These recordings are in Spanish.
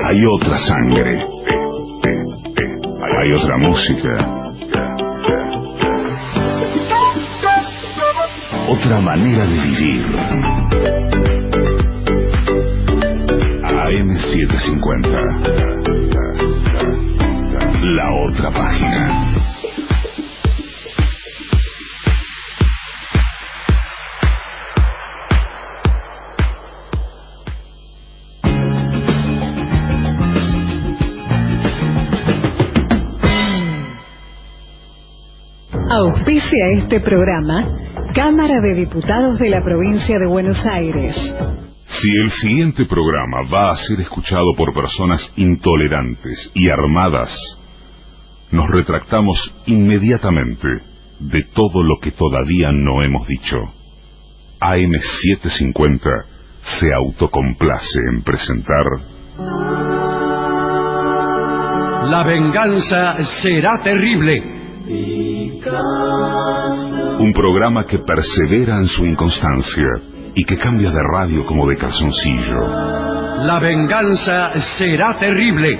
Hay otra sangre. Hay otra música. Otra manera de vivir. AM750. La otra página. Auspicia este programa Cámara de Diputados de la Provincia de Buenos Aires. Si el siguiente programa va a ser escuchado por personas intolerantes y armadas, nos retractamos inmediatamente de todo lo que todavía no hemos dicho. AM750 se autocomplace en presentar La venganza será terrible. un programa que persevera en su inconstancia y que cambia de radio como de calzoncillo. La venganza será terrible.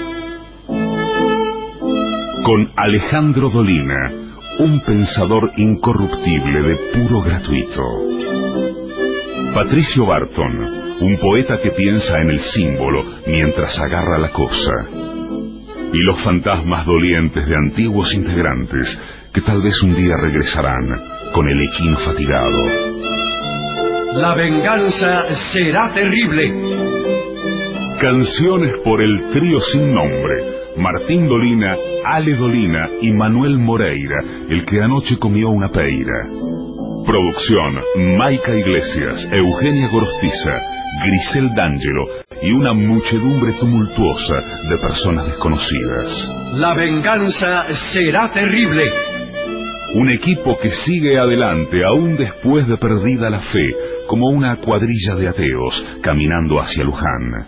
Con Alejandro Dolina, un pensador incorruptible de puro gratuito. Patricio Barton, un poeta que piensa en el símbolo mientras agarra la cosa. Y los fantasmas dolientes de antiguos integrantes que tal vez un día regresarán con el equino fatigado. La venganza será terrible. Canciones por el trío sin nombre: Martín Dolina, Ale Dolina y Manuel Moreira, el que anoche comió una peira. Producción: Maica Iglesias, Eugenia Gorostiza, Grisel D'Angelo y una muchedumbre tumultuosa de personas desconocidas. La venganza será terrible. Un equipo que sigue adelante aún después de perdida la fe, como una cuadrilla de ateos caminando hacia Luján.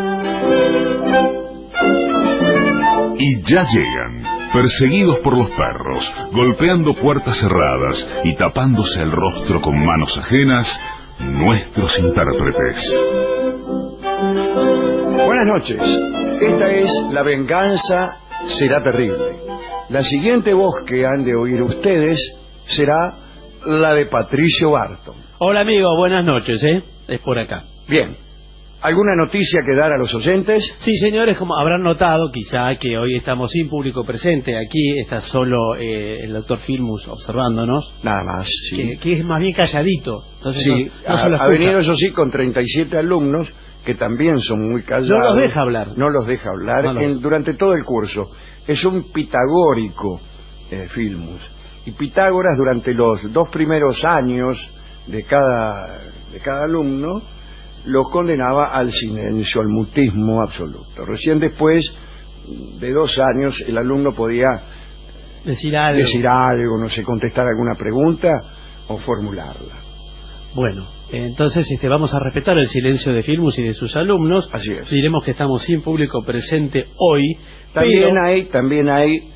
Y ya llegan, perseguidos por los perros, golpeando puertas cerradas y tapándose el rostro con manos ajenas, nuestros intérpretes. Buenas noches. Esta es La venganza será terrible. La siguiente voz que han de oír ustedes será la de Patricio Barton. Hola amigo, buenas noches, es por acá. Bien. ¿Alguna noticia que dar a los oyentes? Sí, señores, como habrán notado quizá que hoy estamos sin público presente. Aquí está solo el doctor Filmus observándonos. Nada más, sí. Que es más bien calladito. Entonces sí, no se lo ha venido, eso sí, con 37 alumnos que también son muy callados. No los deja hablar. No los deja hablar durante todo el curso. Es un pitagórico Filmus. Y Pitágoras, durante los 2 primeros años de cada alumno, lo condenaba al silencio, al mutismo absoluto. Recién después de 2 años el alumno podía decir algo, no sé, contestar alguna pregunta o formularla. Bueno, entonces vamos a respetar el silencio de Filmus y de sus alumnos. Así es. Diremos que estamos sin público presente hoy. También hay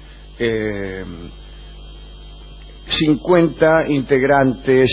50 integrantes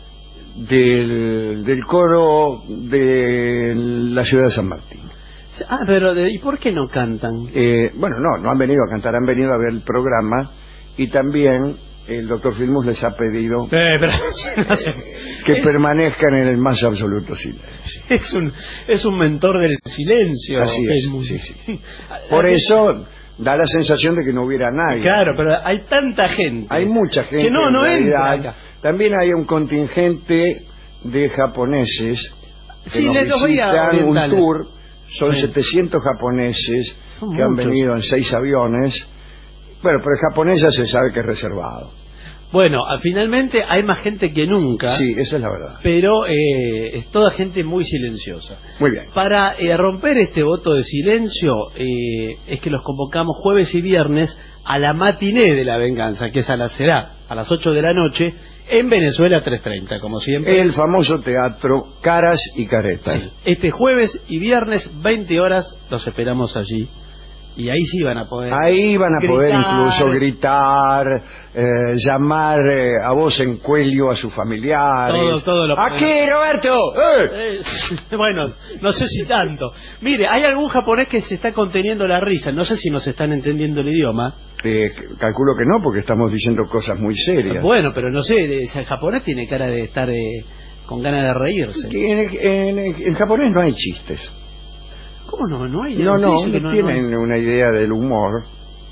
del coro de la ciudad de San Martín. Pero ¿y por qué no cantan? Bueno, no han venido a cantar, han venido a ver el programa, y también el doctor Filmus les ha pedido que permanezcan en el más absoluto silencio. Es un mentor del silencio. Así es, sí. Por eso da la sensación de que no hubiera nadie. Claro, pero hay tanta gente. Hay mucha gente que no entra acá. También hay un contingente de japoneses que nos visitan un tour. Son 700 japoneses que han venido en 6 aviones. Bueno, pero el japonés ya se sabe que es reservado. Bueno, finalmente hay más gente que nunca. Sí, esa es la verdad. Pero es toda gente muy silenciosa. Muy bien. Para romper este voto de silencio, es que los convocamos jueves y viernes a la matiné de La Venganza, que será a las 8 de la noche, en Venezuela 330, como siempre. El famoso teatro Caras y Caretas. Sí. Este jueves y viernes, 20 horas, los esperamos allí Y ahí sí van a poder... Ahí van a poder gritar. incluso gritar, llamar a voz en cuello a sus familiares. Todo lo ¡Aquí, Roberto! Bueno, no sé si tanto. Mire, hay algún japonés que se está conteniendo la risa. No sé si nos están entendiendo el idioma. Calculo que no, porque estamos diciendo cosas muy serias. Bueno, pero no sé, el japonés tiene cara de estar con ganas de reírse. En japonés no hay chistes. ¿Cómo no? No hay. No no tienen una idea del humor.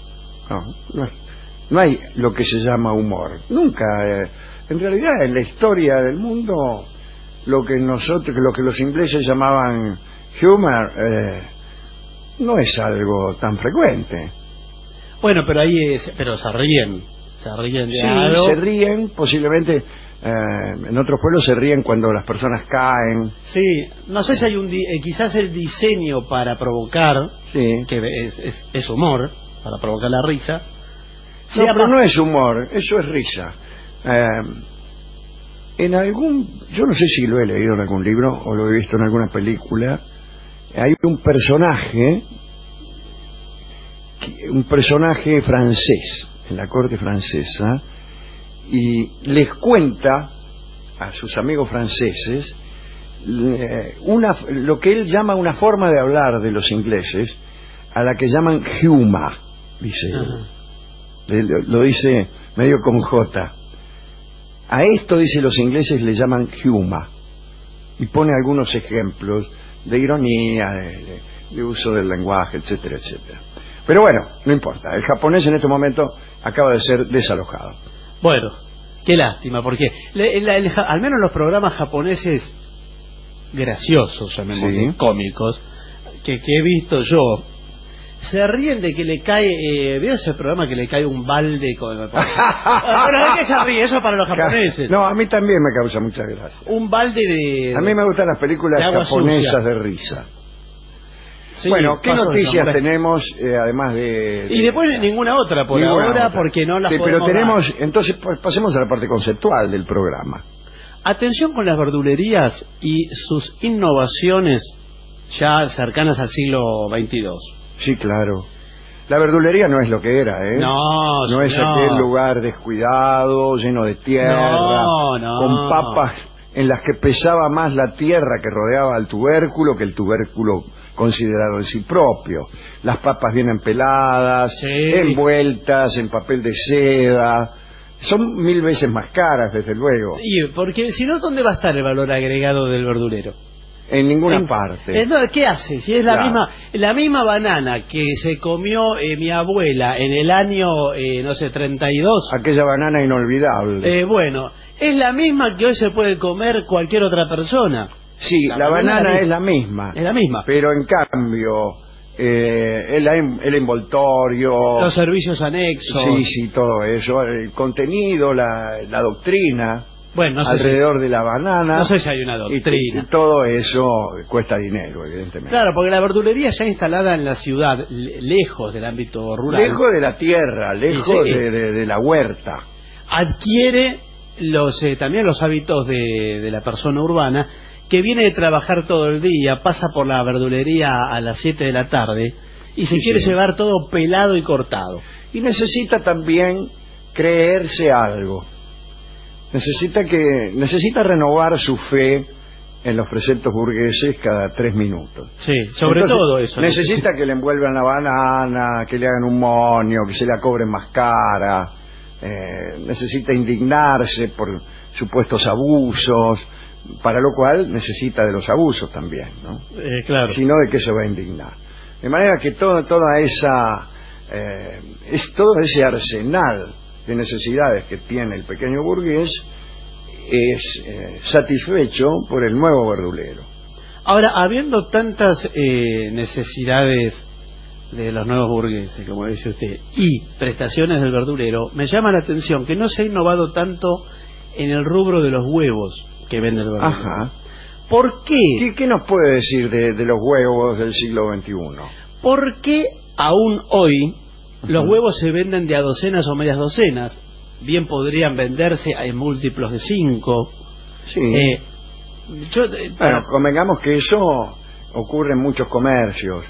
No hay lo que se llama humor. Nunca. En realidad, en la historia del mundo, lo que los ingleses llamaban humor, no es algo tan frecuente. Bueno, pero ahí pero se ríen de Sí, algo. se ríen, posiblemente. En otros pueblos se ríen cuando las personas caen. Sí, no sé si hay quizás el diseño para provocar, Sí. que es humor, para provocar la risa. No, pero no es humor, eso es risa. Yo no sé si lo he leído en algún libro o lo he visto en alguna película. Hay un personaje francés en la corte francesa, y les cuenta a sus amigos franceses lo que él llama una forma de hablar de los ingleses, a la que llaman humor, dice él. Lo dice medio con J. A esto, dice, los ingleses le llaman humor, y pone algunos ejemplos de ironía, de uso del lenguaje, etcétera, etcétera. Pero bueno, no importa, el japonés en este momento acaba de ser desalojado. Bueno, qué lástima, porque al menos los programas japoneses graciosos, llamémosle, Sí. cómicos, que he visto yo, se ríen de que le cae... ¿Vio ese programa que le cae un balde con... Bueno, ¿de qué se ríe? Eso para los japoneses. No, a mí también me causa mucha gracia. Un balde de... A mí me gustan las películas de agua japonesas sucia. de risa. Sí, Bueno, ¿qué paso de noticias samurai. tenemos además de... Y después ninguna otra por ninguna ahora, otra? porque no las Sí, podemos pero tenemos... dar. Entonces pasemos a la parte conceptual del programa. Atención con las verdulerías y sus innovaciones ya cercanas al siglo XXII. Sí, claro. La verdulería no es lo que era, ¿eh? No es aquel lugar descuidado, lleno de tierra, No. con papas en las que pesaba más la tierra que rodeaba al tubérculo que el tubérculo considerado en sí propio. Las papas vienen peladas, Sí. envueltas en papel de seda. Son 1000 veces más caras, desde luego. Y porque si no, ¿dónde va a estar el valor agregado del verdulero? En ninguna parte. No, ¿qué hace? Si es la misma banana que se comió mi abuela en el año, no sé, 32. Aquella banana inolvidable. Bueno, es la misma que hoy se puede comer cualquier otra persona. Sí, la banana es la misma. Es la misma. Pero en cambio, el envoltorio... Los servicios anexos. Sí, todo eso. El contenido, la doctrina... Bueno, no sé alrededor de la banana. No sé si hay una doctrina. Y todo eso cuesta dinero, evidentemente. Claro, porque la verdulería ya instalada en la ciudad, lejos del ámbito rural. Lejos de la tierra, lejos Sí. de la huerta. Adquiere también los hábitos de la persona urbana, que viene de trabajar todo el día, pasa por la verdulería a las 7 de la tarde y se quiere llevar todo pelado y cortado. Y necesita también creerse algo. Necesita renovar su fe en los preceptos burgueses cada 3 minutos. Sí, sobre Entonces, todo eso. Necesita que le envuelvan la banana, que le hagan un moño, que se la cobren más cara. Necesita indignarse por supuestos abusos, para lo cual necesita de los abusos también, ¿no? Claro. Si no, ¿de qué se va a indignar? De manera que todo ese arsenal de necesidades que tiene el pequeño burgués es satisfecho por el nuevo verdulero. Ahora, habiendo tantas necesidades de los nuevos burgueses, como dice usted, y prestaciones del verdulero, me llama la atención que no se ha innovado tanto en el rubro de los huevos que vende el verdulero. Ajá. ¿Por qué? ¿Qué nos puede decir de los huevos del siglo XXI? ¿Por qué aún hoy los huevos se venden de a docenas o medias docenas? Bien podrían venderse en múltiplos de 5. Sí. Bueno, Convengamos que eso ocurre en muchos comercios.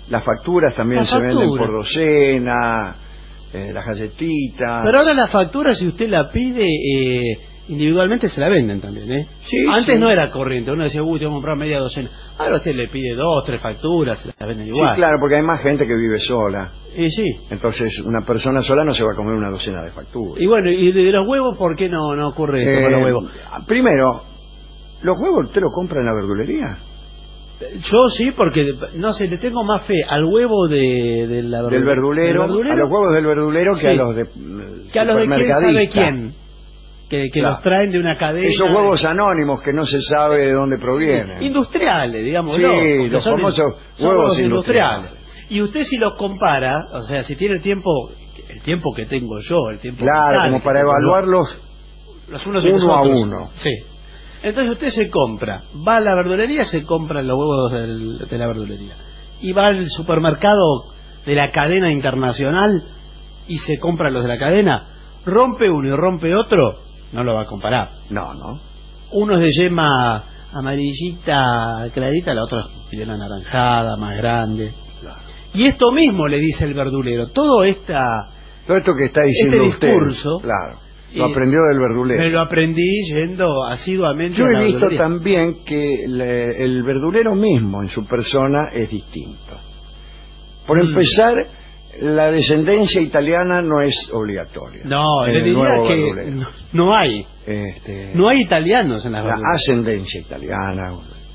Las facturas también Las se venden facturas. por docena, las galletitas. Pero ahora la factura, si usted la pide individualmente, se la venden también, ¿eh? Sí, Antes sí. no era corriente, uno decía, tengo que comprar media docena. Ahora usted le pide 2, 3 facturas, se las venden Sí, igual. claro, porque hay más gente que vive sola. Y sí. Entonces, una persona sola no se va a comer una docena de facturas. Y bueno, ¿y de los huevos por qué no ocurre esto con los huevos? Primero, ¿los huevos usted los compra en la verdulería? Yo sí, porque, no sé, le tengo más fe al huevo de la Del verdulero, a los huevos del verdulero que Sí. a los de que a los de quién sabe supermercadista. quién. Que Claro. los traen de una cadena. Esos huevos anónimos que no se sabe de dónde provienen. Industriales, digamos. Sí, los famosos huevos industriales. Y usted si los compara, o sea, si tiene el tiempo que tengo yo, el tiempo Claro, vital como que para tengo yo, evaluarlos los unos y los uno a otros. uno. Sí. Entonces usted se compra, va a la verdulería, se compra los huevos de la verdulería. Y va al supermercado de la cadena internacional y se compra los de la cadena. Rompe uno y rompe otro, no lo va a comparar. No, no. Uno es de yema amarillita clarita, la otra es de anaranjada, más grande. Claro. Y esto mismo le dice el verdulero. Todo esto que está diciendo usted, discurso, claro, lo aprendió del verdulero. me lo aprendí yendo asiduamente Yo a la he visto verdulería. también que el verdulero mismo en su persona es distinto. Por empezar, la descendencia italiana no es obligatoria. No, en le el diría nuevo que verdulero. no hay. No hay italianos en las La verdulerías. ascendencia italiana.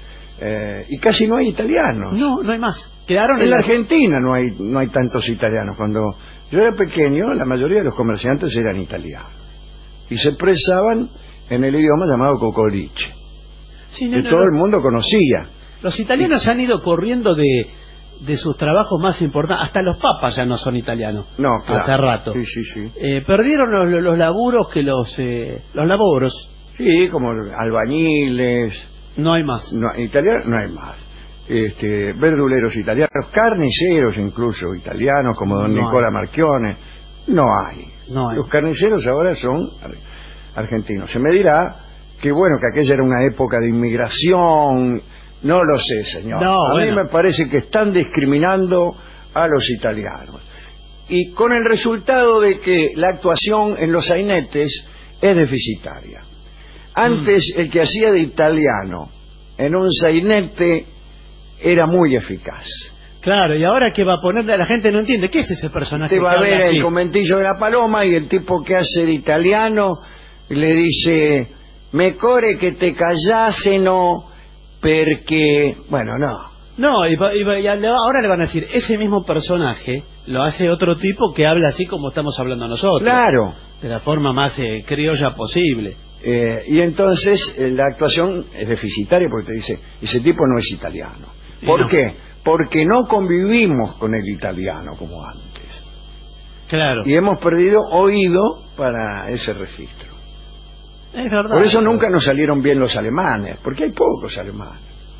Y casi no hay italianos. No hay más. Quedaron En la las- Argentina no hay tantos italianos. Cuando yo era pequeño, la mayoría de los comerciantes eran italianos. Y se expresaban en el idioma llamado cocoliche. Sí, Que todo el mundo conocía. Los italianos han ido corriendo de sus trabajos más importantes. Hasta los papas ya no son italianos. No, claro. Hace rato. Sí. Perdieron los laburos que los laboros. Sí, como albañiles. No hay más. No, italianos no hay más. Verduleros italianos, carniceros incluso italianos, como don No Nicola hay. Marchione. No hay. No hay. Los carniceros ahora son argentinos. Se me dirá que bueno, que aquella era una época de inmigración. No lo sé, señor. No, a mí bueno. me parece que están discriminando a los italianos. Y con el resultado de que la actuación en los sainetes es deficitaria. Antes el que hacía de italiano en un sainete era muy eficaz. Claro, y ahora que va a ponerle, la gente no entiende. ¿Qué es ese personaje? Usted va que a ver habla así? el conventillo de la paloma y el tipo que hace de italiano le dice, me core que te calláseno porque... Bueno, no. No, y ahora le van a decir, ese mismo personaje lo hace otro tipo que habla así como estamos hablando nosotros. Claro. De la forma más criolla posible. Y entonces la actuación es deficitaria porque te dice, ese tipo no es italiano. ¿Por No. qué? Porque no convivimos con el italiano como antes. Claro. Y hemos perdido oído para ese registro. Es verdad. Por eso nunca nos salieron bien los alemanes, porque hay pocos alemanes.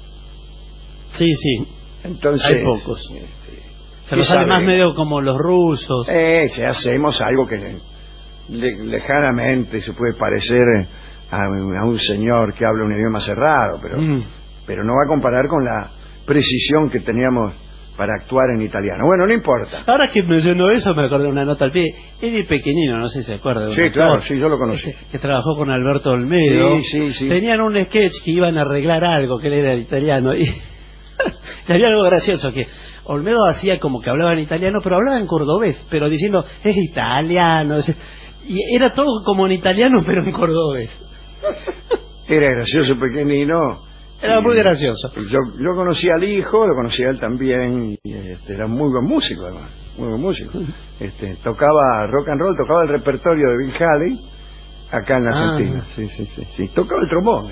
Sí, sí. Entonces, Hay pocos. Se nos ¿qué sale más sabemos? medio como los rusos. Si hacemos algo que lejanamente se puede parecer a un señor que habla un idioma cerrado, pero no va a comparar con la precisión que teníamos para actuar en italiano. Bueno, no importa. Ahora que mencionó eso, me acordé de una nota al pie. Eddie Pequeñino, no sé si se acuerda. de un Sí, actor claro, sí, yo lo conocí. que trabajó con Alberto Olmedo. Sí. Tenían un sketch que iban a arreglar algo, que él era italiano. Y había algo gracioso, que Olmedo hacía como que hablaba en italiano, pero hablaba en cordobés, pero diciendo, es italiano. Y era todo como en italiano, pero en cordobés. Era gracioso, pequeñino. Era muy gracioso. Yo conocí al hijo, lo conocí a él también, y era muy buen músico además, muy buen músico. Tocaba rock and roll, tocaba el repertorio de Bill Haley acá en la Argentina. Sí, tocaba el trombón.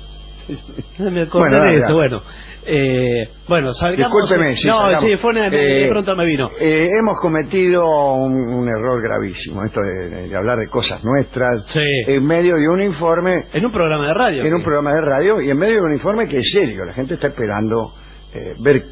Me acordé Bueno, de ya. eso, bueno, salgamos. Discúlpeme, sí, no, salgamos. sí, fue de pronto me vino. Hemos cometido un error gravísimo, esto de hablar de cosas nuestras, Sí. en medio de un informe, En un programa de radio. en un programa de radio, y en medio de un informe que es serio. La gente está esperando ver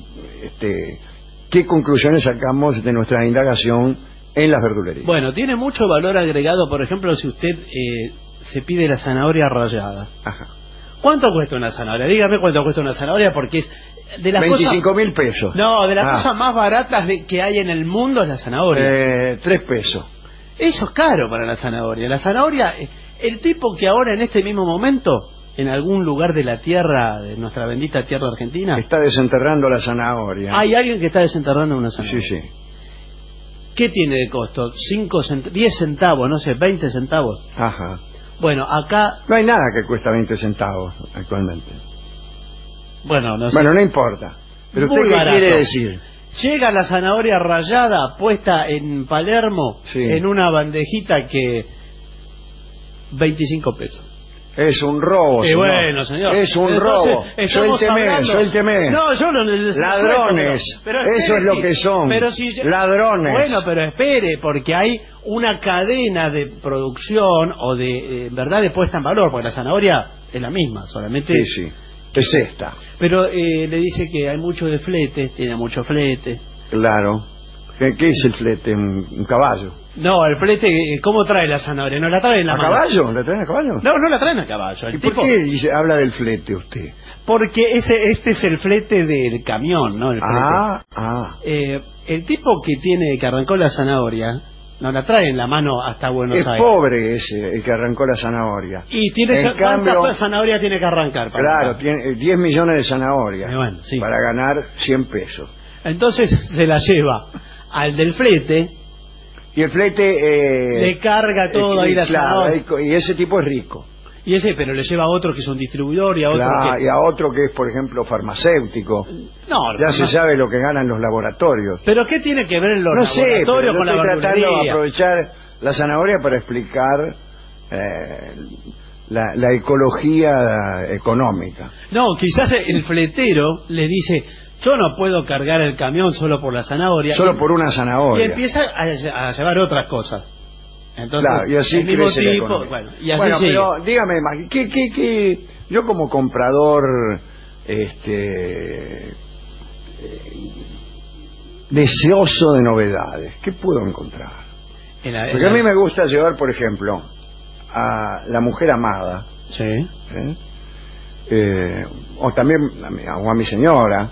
qué conclusiones sacamos de nuestra indagación en las verdulerías. Bueno, tiene mucho valor agregado, por ejemplo, si usted se pide la zanahoria rallada. Ajá. ¿Cuánto cuesta una zanahoria? Dígame cuánto cuesta una zanahoria, porque de las 25.000 pesos. No, de las cosas más baratas que hay en el mundo es la zanahoria. 3 pesos. Eso es caro para la zanahoria. La zanahoria, el tipo que ahora en este mismo momento, en algún lugar de la tierra, de nuestra bendita tierra argentina, está desenterrando la zanahoria. Hay alguien que está desenterrando una zanahoria. Sí, sí. ¿Qué tiene de costo? 10 centavos, no sé, 20 centavos. Ajá. Bueno, acá... No hay nada que cuesta 20 centavos actualmente. Bueno, no sé. Bueno, no importa. Pero Muy ¿usted qué barato. quiere decir? Llega la zanahoria rallada, puesta en Palermo, Sí. en una bandejita que... 25 pesos. Es un robo, señor. Bueno, señor. Es un Entonces, robo. estamos hablando... Suélteme. No, yo no... Ladrones. Pero Eso es lo que son. Pero si Ladrones. Bueno, pero espere, porque hay una cadena de producción o de, verdad, de puesta en valor, porque la zanahoria es la misma, solamente... Sí, sí. Es esta. Pero le dice que hay mucho de flete, tiene mucho flete. Claro. ¿Qué es el flete? ¿Un caballo? No, el flete, ¿cómo trae la zanahoria? ¿No la trae en la ¿A mano? caballo? ¿La traen a caballo? No, no la traen a caballo. ¿Y por qué habla del flete usted? Porque este es el flete del camión, ¿no? El flete. El tipo que arrancó la zanahoria, no la trae en la mano hasta Buenos Aires. Es pobre ese, el que arrancó la zanahoria. Y tiene ¿cuántas zanahorias tiene que arrancar? Claro, tiene 10 millones de zanahorias bueno, sí. para ganar 100 pesos. Entonces se la lleva al del flete. Y el flete... le carga todo ahí la zanahoria. Y ese tipo es rico. Y pero le lleva a otro que es un distribuidor y a otro y a otro que es, por ejemplo, farmacéutico. No, ya se sabe lo que ganan los laboratorios. ¿Pero qué tiene que ver los laboratorios con la verdulería? Estoy tratando de aprovechar la zanahoria para explicar la ecología económica. No, quizás el fletero le dice... Yo no puedo cargar el camión solo por la zanahoria. Solo por una zanahoria. Y empieza a llevar otras cosas. Entonces, claro, y así el mismo crece la tipo, economía. bueno, sigue. Pero dígame, ¿qué yo como comprador deseoso de novedades, ¿qué puedo encontrar? Porque a mí me gusta llevar, por ejemplo, a La Mujer Amada. Sí. O también a mi señora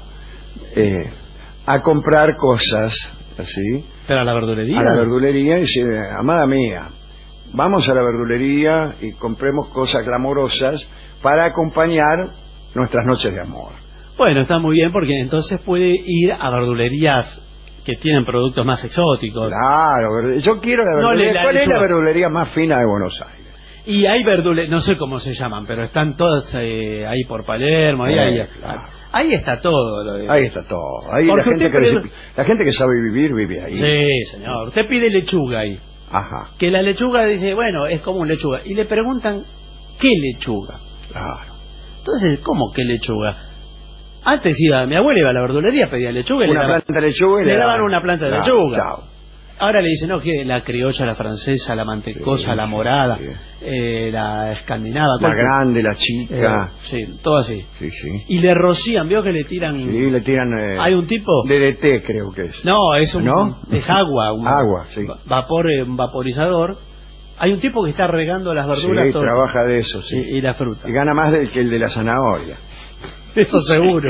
a comprar cosas así. ¿Pero a la verdulería? A la verdulería y dice, amada mía, vamos a la verdulería y compremos cosas glamorosas para acompañar nuestras noches de amor. Bueno, está muy bien porque entonces puede ir a verdulerías que tienen productos más exóticos. Claro, yo quiero la verdulería. ¿Cuál es la verdulería más fina de Buenos Aires? Y hay verdulerías, no sé cómo se llaman, pero están todas ahí por Palermo, claro. Ahí está todo. Ahí está todo. Ahí la gente que sabe vivir vive ahí. Sí, señor. Usted pide lechuga ahí. Ajá. Que la lechuga dice, bueno, es como una lechuga. Y le preguntan, ¿qué lechuga? Claro. Entonces, ¿cómo qué lechuga? Antes mi abuela iba a la verdulería, pedía lechuga y una planta de lechuga y le daban una planta de lechuga. Chao. Ahora le dicen, no, que la criolla, la francesa, la mantecosa, la morada, la escandinava. La grande, la chica. Sí, todo así. Sí, sí. Y le rocían, vio que le tiran... Sí, le tiran... ¿Hay un tipo? DDT creo que es. No, es es agua. Agua, sí. Un vaporizador. Hay un tipo que está regando las verduras. Sí, trabaja de eso, sí. Y la fruta. Y gana más que el de la zanahoria. Eso seguro.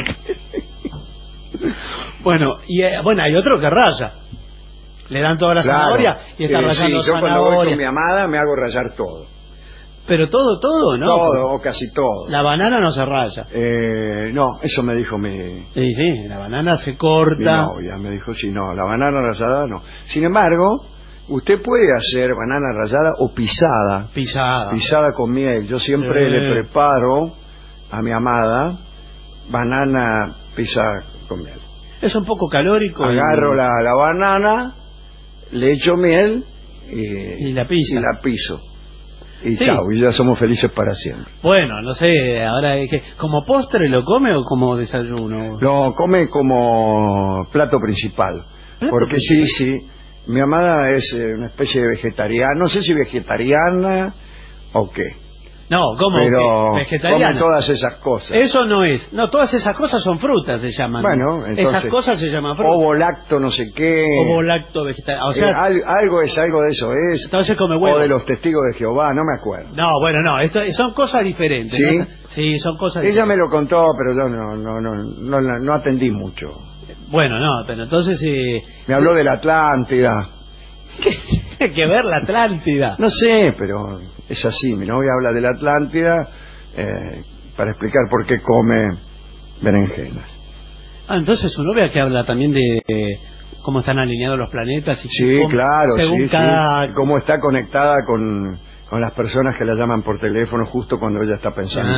Bueno, hay otro que raya. Le dan toda la zanahoria y está rayando yo zanahoria. Cuando voy con mi amada me hago rayar todo. Pero todo, ¿no? Todo, o casi todo. La banana no se raya. No, eso me dijo mi... Sí, la banana se corta. Mi novia me dijo, sí, no, la banana rallada no. Sin embargo, usted puede hacer banana rallada o pisada. Pisada con miel. Yo siempre le preparo a mi amada banana pisada con miel. Es un poco calórico. Agarro la banana, le echo miel y la piso. Y chao, y ya somos felices para siempre. Bueno, no sé, ahora ¿como postre lo come o como desayuno? Lo come como plato principal. Porque sí, mi amada es una especie de vegetariana, no sé si vegetariana o qué. No, ¿cómo? Pero Vegetariana. come todas esas cosas. Eso no es. No, todas esas cosas son frutas, se llaman. Bueno, entonces, esas cosas se llaman frutas. Ovo-lacto no sé qué. Ovo-lacto vegetariano. O sea, algo de eso es. entonces come huevo. O de los testigos de Jehová, no me acuerdo. No, bueno, no, son cosas diferentes. ¿Sí? ¿No? Sí, son cosas Ella diferentes. me lo contó, pero yo no atendí mucho. Bueno, no, pero entonces... Me habló de la Atlántida. ¿Qué tiene que ver la Atlántida? No sé, pero es así. Mi novia habla de la Atlántida para explicar por qué come berenjenas. Ah, entonces su novia que habla también de cómo están alineados los planetas. Y Sí, cómo, claro, según sí, cada... sí. Cómo está conectada con las personas que la llaman por teléfono justo cuando ella está pensando.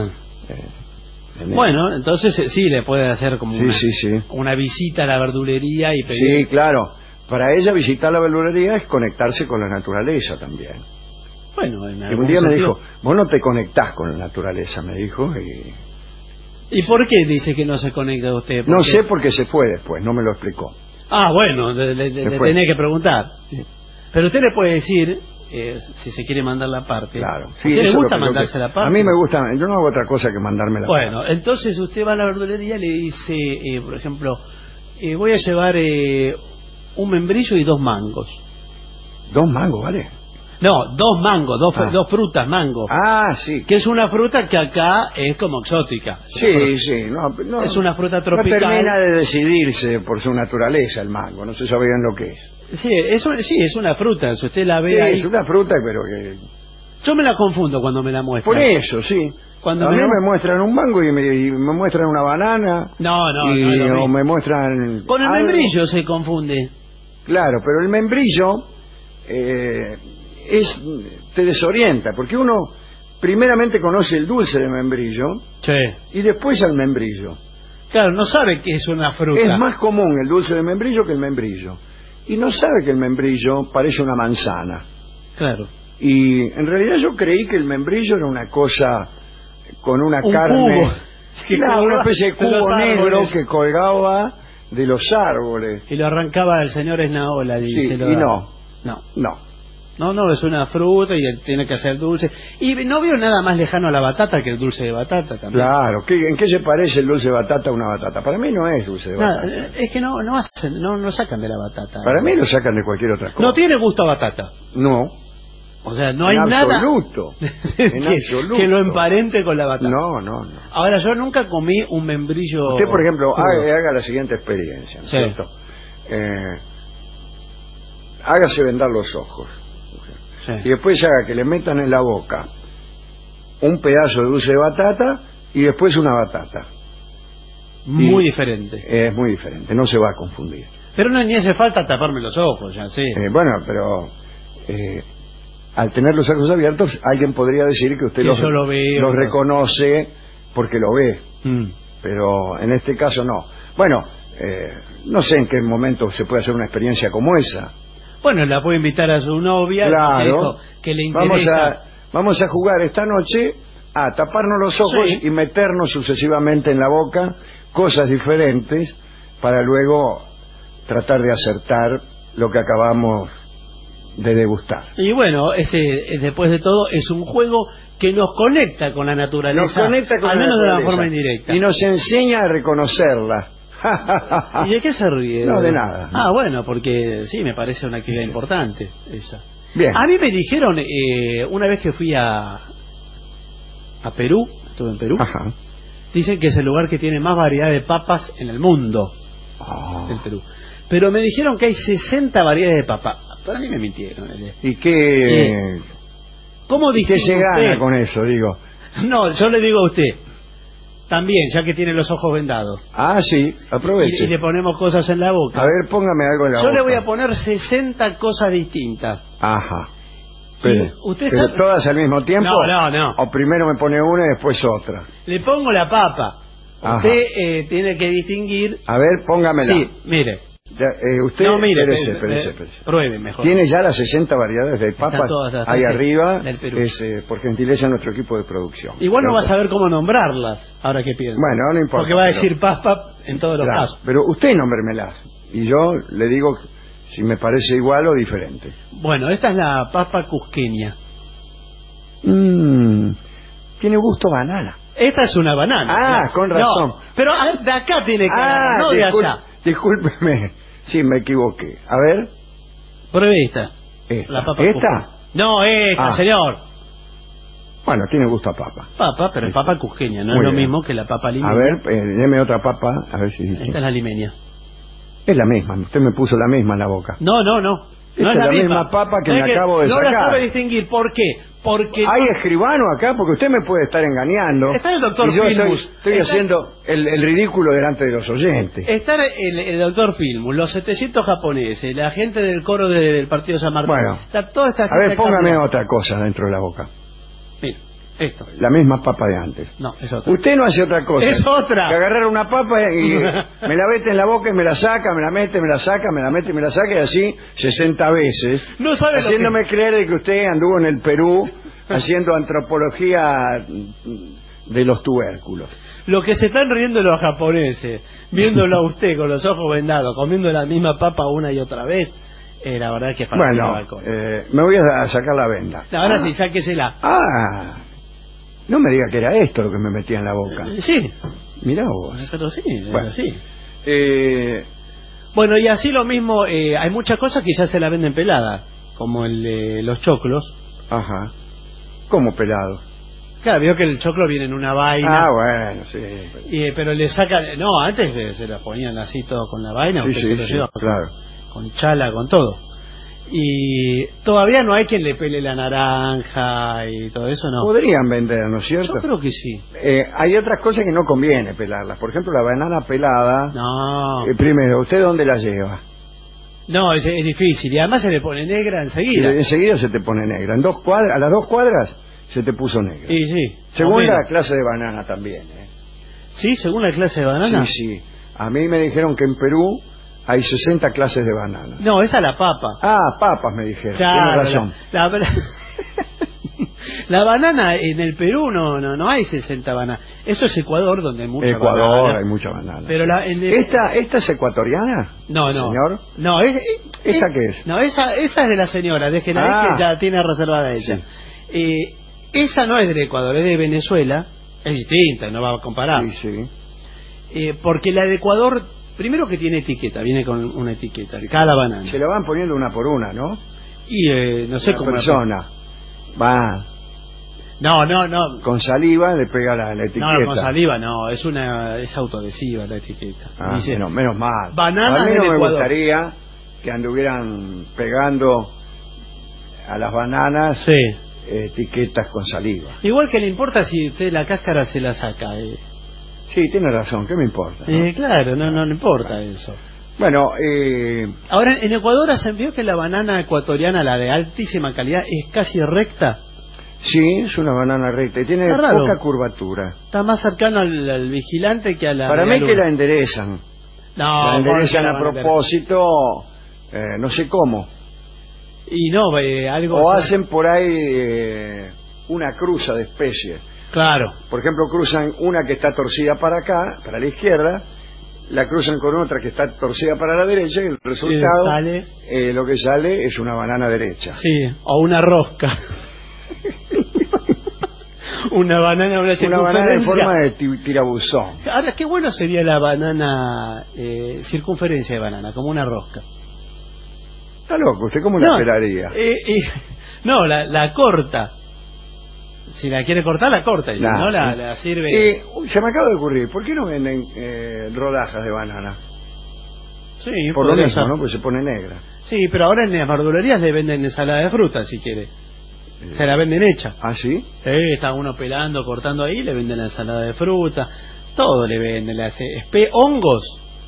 Bueno, entonces sí, le puede hacer como sí. una visita a la verdulería y pedir... Sí, claro. Para ella visitar la verdulería es conectarse con la naturaleza también. Bueno, en Y algún un día me sentido... dijo, vos no te conectás con la naturaleza, me dijo. ¿Y por qué dice que no se conecta usted? No sé por qué se fue después, no me lo explicó. Ah, bueno, le tenía que preguntar. Sí. Pero usted le puede decir, si se quiere mandar la parte. Claro. ¿A Sí, usted le eso gusta es lo que mandarse la parte? A mí me gusta, yo no hago otra cosa que mandarme la Bueno, parte. entonces usted va a la verdulería y le dice, por ejemplo, voy a llevar un membrillo y 2 mangos. 2 mangos, ¿vale? No, 2 mangos, dos frutas mango. Ah, sí. Que es una fruta que acá es como exótica. Sí, no. Es una fruta No tropical. termina de decidirse por su naturaleza el mango, no se sabe bien lo que es. Sí, es una fruta, si usted la ve Sí, ahí. es una fruta, pero que... Yo me la confundo cuando me la muestra. Por eso, sí. Cuando a mí me muestran un mango y me muestran una banana. No, o me muestran... Con el algo. membrillo se confunde. Claro, pero el membrillo te desorienta, porque uno primeramente conoce el dulce de membrillo Sí. y después al membrillo. Claro, no sabe que es una fruta. Es más común el dulce de membrillo que el membrillo. Y no sabe que el membrillo parece una manzana. Claro. Y en realidad yo creí que el membrillo era una cosa con una Un carne... cubo. Claro, una especie de De los cubo negro árboles. que colgaba de los árboles. Y lo arrancaba el señor Esnaola. Sí, Y se lo y daba. no. No, es una fruta y él tiene que hacer dulce. Y no veo nada más lejano a la batata que el dulce de batata también. Claro, ¿en qué se parece el dulce de batata a una batata? Para mí no es dulce de Nada, batata. es que no sacan de la batata. Para mí lo sacan de cualquier otra cosa. No tiene gusto a batata. No, O sea, no hay en nada absoluto. En absoluto. que lo emparente con la batata. No. Ahora, yo nunca comí un membrillo. Usted, por ejemplo, crudo. haga la siguiente experiencia, ¿no es Sí. cierto? Hágase vendar los ojos. Sí. Y después haga que le metan en la boca un pedazo de dulce de batata y después una batata. Muy Y diferente. Es muy diferente, no se va a confundir. Pero no ni hace falta taparme los ojos, ya sé. Bueno, pero al tener los ojos abiertos, alguien podría decir que usted Que yo lo veo. los reconoce porque lo ve, Mm. pero en este caso no. Bueno, no sé en qué momento se puede hacer una experiencia como esa. Bueno, la puede invitar a su novia. Claro. Que dijo que le interesa. Vamos a jugar esta noche a taparnos los ojos Sí. y meternos sucesivamente en la boca cosas diferentes para luego tratar de acertar lo que acabamos de degustar. Y bueno, después de todo, es un juego que nos conecta con la naturaleza. Nos conecta con al la menos de una naturaleza forma indirecta. y nos enseña a reconocerla. ¿Y de qué se ríe? No, de nada. Ah, bueno, porque sí, me parece una actividad importante esa. Bien. A mí me dijeron, una vez que fui a Perú, estuve en Perú, Ajá. dicen que es el lugar que tiene más variedad de papas en el mundo, Oh. el Perú. Pero me dijeron que hay 60 variedades de papa. Para mí me mintieron. ¿Y qué, ¿Cómo ¿y qué distingue se gana usted? con eso? Digo. No, yo le digo a usted, también, ya que tiene los ojos vendados. Ah, sí, aproveche. Y le ponemos cosas en la boca. A ver, póngame algo en la Yo boca. le voy a poner 60 cosas distintas. Ajá. Y Pero, usted pero sabe- todas al mismo tiempo. No. O primero me pone una y después otra. Le pongo la papa. Ajá. Usted tiene que distinguir. A ver, póngamela. Sí, mire. Ya, usted, No, mire, espérese. pruebe mejor. Tiene ya las 60 variedades de papas todas las ahí 60 arriba, del Perú. por gentileza nuestro equipo de producción. Igual no Pero- va a saber cómo nombrarlas, ahora que pienso. Bueno, no importa. Porque va a pero- decir papa en todos los Claro, casos. pero usted nómbremelas y yo le digo si me parece igual o diferente. Bueno, esta es la papa cusqueña. Tiene gusto banana. Esta es una banana. Ah, con razón. No, pero de acá tiene que agarrar, no de allá. Discúlpeme. Sí, me equivoqué. A ver. Pruebe esta. ¿Esta? Cusqueña. No, esta, señor. Bueno, tiene gusto a papa. Papa, pero papa cusqueña, no es lo mismo que la papa limeña. A ver, deme otra papa, a ver si... Esta es la limeña. Es la misma, usted me puso la misma en la boca. No. Esta es la misma papa que me acabo de no sacar. No la sabe distinguir, ¿por qué? Porque... ¿Hay escribano acá? Porque usted me puede estar engañando. Está el doctor Filmus. Estoy haciendo el ridículo delante de los oyentes. Está el doctor Filmus, los 700 japoneses, la gente del coro del Partido San Martín. Bueno, toda esta a ver, póngame otra cosa dentro de la boca. Mira, esto. La misma papa de antes. No, es otra. Usted no hace otra cosa. Es otra. Que agarrar una papa y me la mete en la boca y me la saca, me la mete, me la saca, me la mete y me la saca, y así 60 veces. No sabe haciéndome creer de que usted anduvo en el Perú haciendo antropología de los tubérculos. Lo que se están riendo los japoneses, viéndolo a usted con los ojos vendados, comiendo la misma papa una y otra vez, la verdad que es para bueno, me voy a sacar la venda. Ahora sí, sáquesela. No me diga que era esto lo que me metía en la boca. Sí. Mirá vos. Pero sí, bueno, sí. Bueno, y así lo mismo, hay muchas cosas que ya se la venden pelada, como los choclos. Ajá. ¿Cómo pelado? Claro, veo que el choclo viene en una vaina. Ah, bueno, sí. Pero le sacan... No, antes se la ponían así todo con la vaina. Sí, usted se lo lleva claro. Con chala, con todo. Y todavía no hay quien le pele la naranja y todo eso, ¿no? Podrían vender, ¿no es cierto? Yo creo que sí. Hay otras cosas que no conviene pelarlas. Por ejemplo, la banana pelada. No. Primero, ¿usted dónde la lleva? No, es difícil. Y además se le pone negra enseguida. Enseguida se te pone negra. A las 2 cuadras se te puso negra. Sí, sí. Según la clase de banana también. ¿Sí? ¿Según la clase de banana? Sí. A mí me dijeron que en Perú hay 60 clases de banana. No, esa es la papa. Papas me dijeron. Claro, tienes razón. La banana en el Perú no hay 60 bananas. Eso es Ecuador, donde hay mucha banana. Ecuador hay mucha banana. Pero ¿Esta es ecuatoriana? No. ¿Señor? No, ¿Esta qué es? No, esa es de la señora, déjela que ya tiene reservada ella. Sí. Esa no es del Ecuador, es de Venezuela. Es distinta, no va a comparar. Sí. Porque la de Ecuador, primero que tiene etiqueta, viene con una etiqueta, cada banana. Se la van poniendo una por una, ¿no? Y no sé cómo... persona va... No. Con saliva le pega la etiqueta. No, con saliva no, es autoadhesiva la etiqueta. Dice, menos mal. Bananas a mí no del me Ecuador. gustaría que anduvieran pegando a las bananas etiquetas con saliva. Igual que le importa si usted la cáscara se la saca. Sí, tiene razón, ¿qué me importa? ¿No? Claro, no le importa eso. Bueno, ahora en Ecuador se vio que la banana ecuatoriana, la de altísima calidad, es casi recta. Sí, es una banana recta y tiene poca curvatura. Está más cercano al vigilante que a la... Para mí que la enderezan. No, la enderezan a propósito, no sé cómo. Y no, algo... O hacen por ahí una cruza de especies. Claro. Por ejemplo, cruzan una que está torcida para acá, para la izquierda, la cruzan con otra que está torcida para la derecha y el resultado, lo que sale es una banana derecha. Sí, o una rosca. Una banana en forma de tirabuzón. Ahora, qué bueno sería la banana, circunferencia de banana, como una rosca. Está loco, ¿usted cómo la pelaría? No, la corta. Si la quiere cortar, la corta. Y si no, la sirve. Se me acaba de ocurrir, ¿por qué no venden rodajas de banana? Sí, por lo mismo, ¿no? Porque se pone negra. Sí, pero ahora en las verdulerías le venden ensalada de fruta, si quiere. Se la venden hecha. ¿Ah, sí? Sí, está uno pelando, cortando ahí, le venden la ensalada de fruta. Todo le venden. Hongos.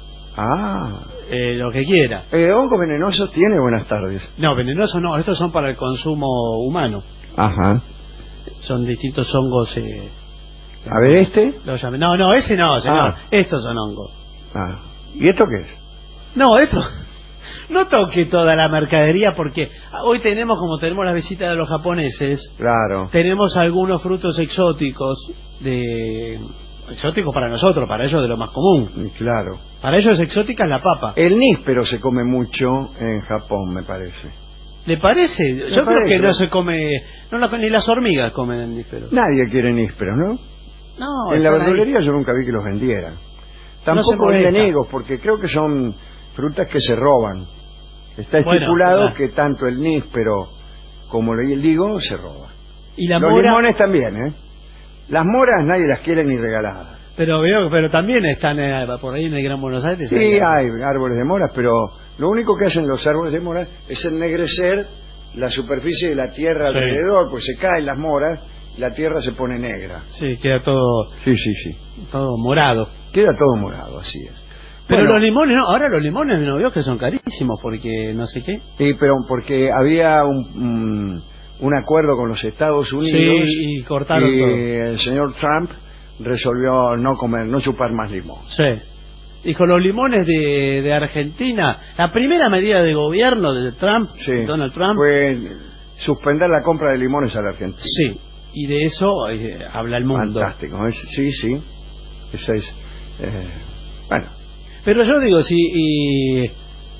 Lo que quiera. ¿Hongos venenosos tiene? Buenas tardes. No, venenosos no. Estos son para el consumo humano. Ajá. Son distintos hongos. A ver, ¿este? No, ese no, señor. Estos son hongos. ¿Y esto qué es? No, esto... No toque toda la mercadería porque hoy tenemos, como tenemos la visita de los japoneses, claro, tenemos algunos frutos exóticos, exóticos para nosotros, para ellos de lo más común. Claro. Para ellos exótica es la papa. El níspero se come mucho en Japón, me parece. ¿Le parece? Yo creo que no se come, ni las hormigas comen el níspero. Nadie quiere nísperos, ¿no? No. En la verdulería yo nunca vi que los vendieran. Tampoco venden higos, porque creo que son frutas que se roban. Está estipulado que tanto el níspero como el higo se roba. Y los limones también, ¿eh? Las moras nadie las quiere ni regaladas. Pero también están por ahí en el Gran Buenos Aires. Sí, hay árboles de moras, pero lo único que hacen los árboles de moras es ennegrecer la superficie de la tierra alrededor, pues se caen las moras y la tierra se pone negra. Sí, queda todo. Sí. Todo morado. Queda todo morado, así es. Pero los limones, no, ahora los limones no veo que son carísimos porque no sé qué. Sí, pero porque había un acuerdo con los Estados Unidos y cortaron todo. El señor Trump resolvió no chupar más limón. Sí. Dijo, los limones de Argentina, la primera medida de gobierno de Trump, Donald Trump, fue suspender la compra de limones a la Argentina. Sí, y de eso habla el mundo. Fantástico, sí. Esa es, bueno. Pero yo digo, si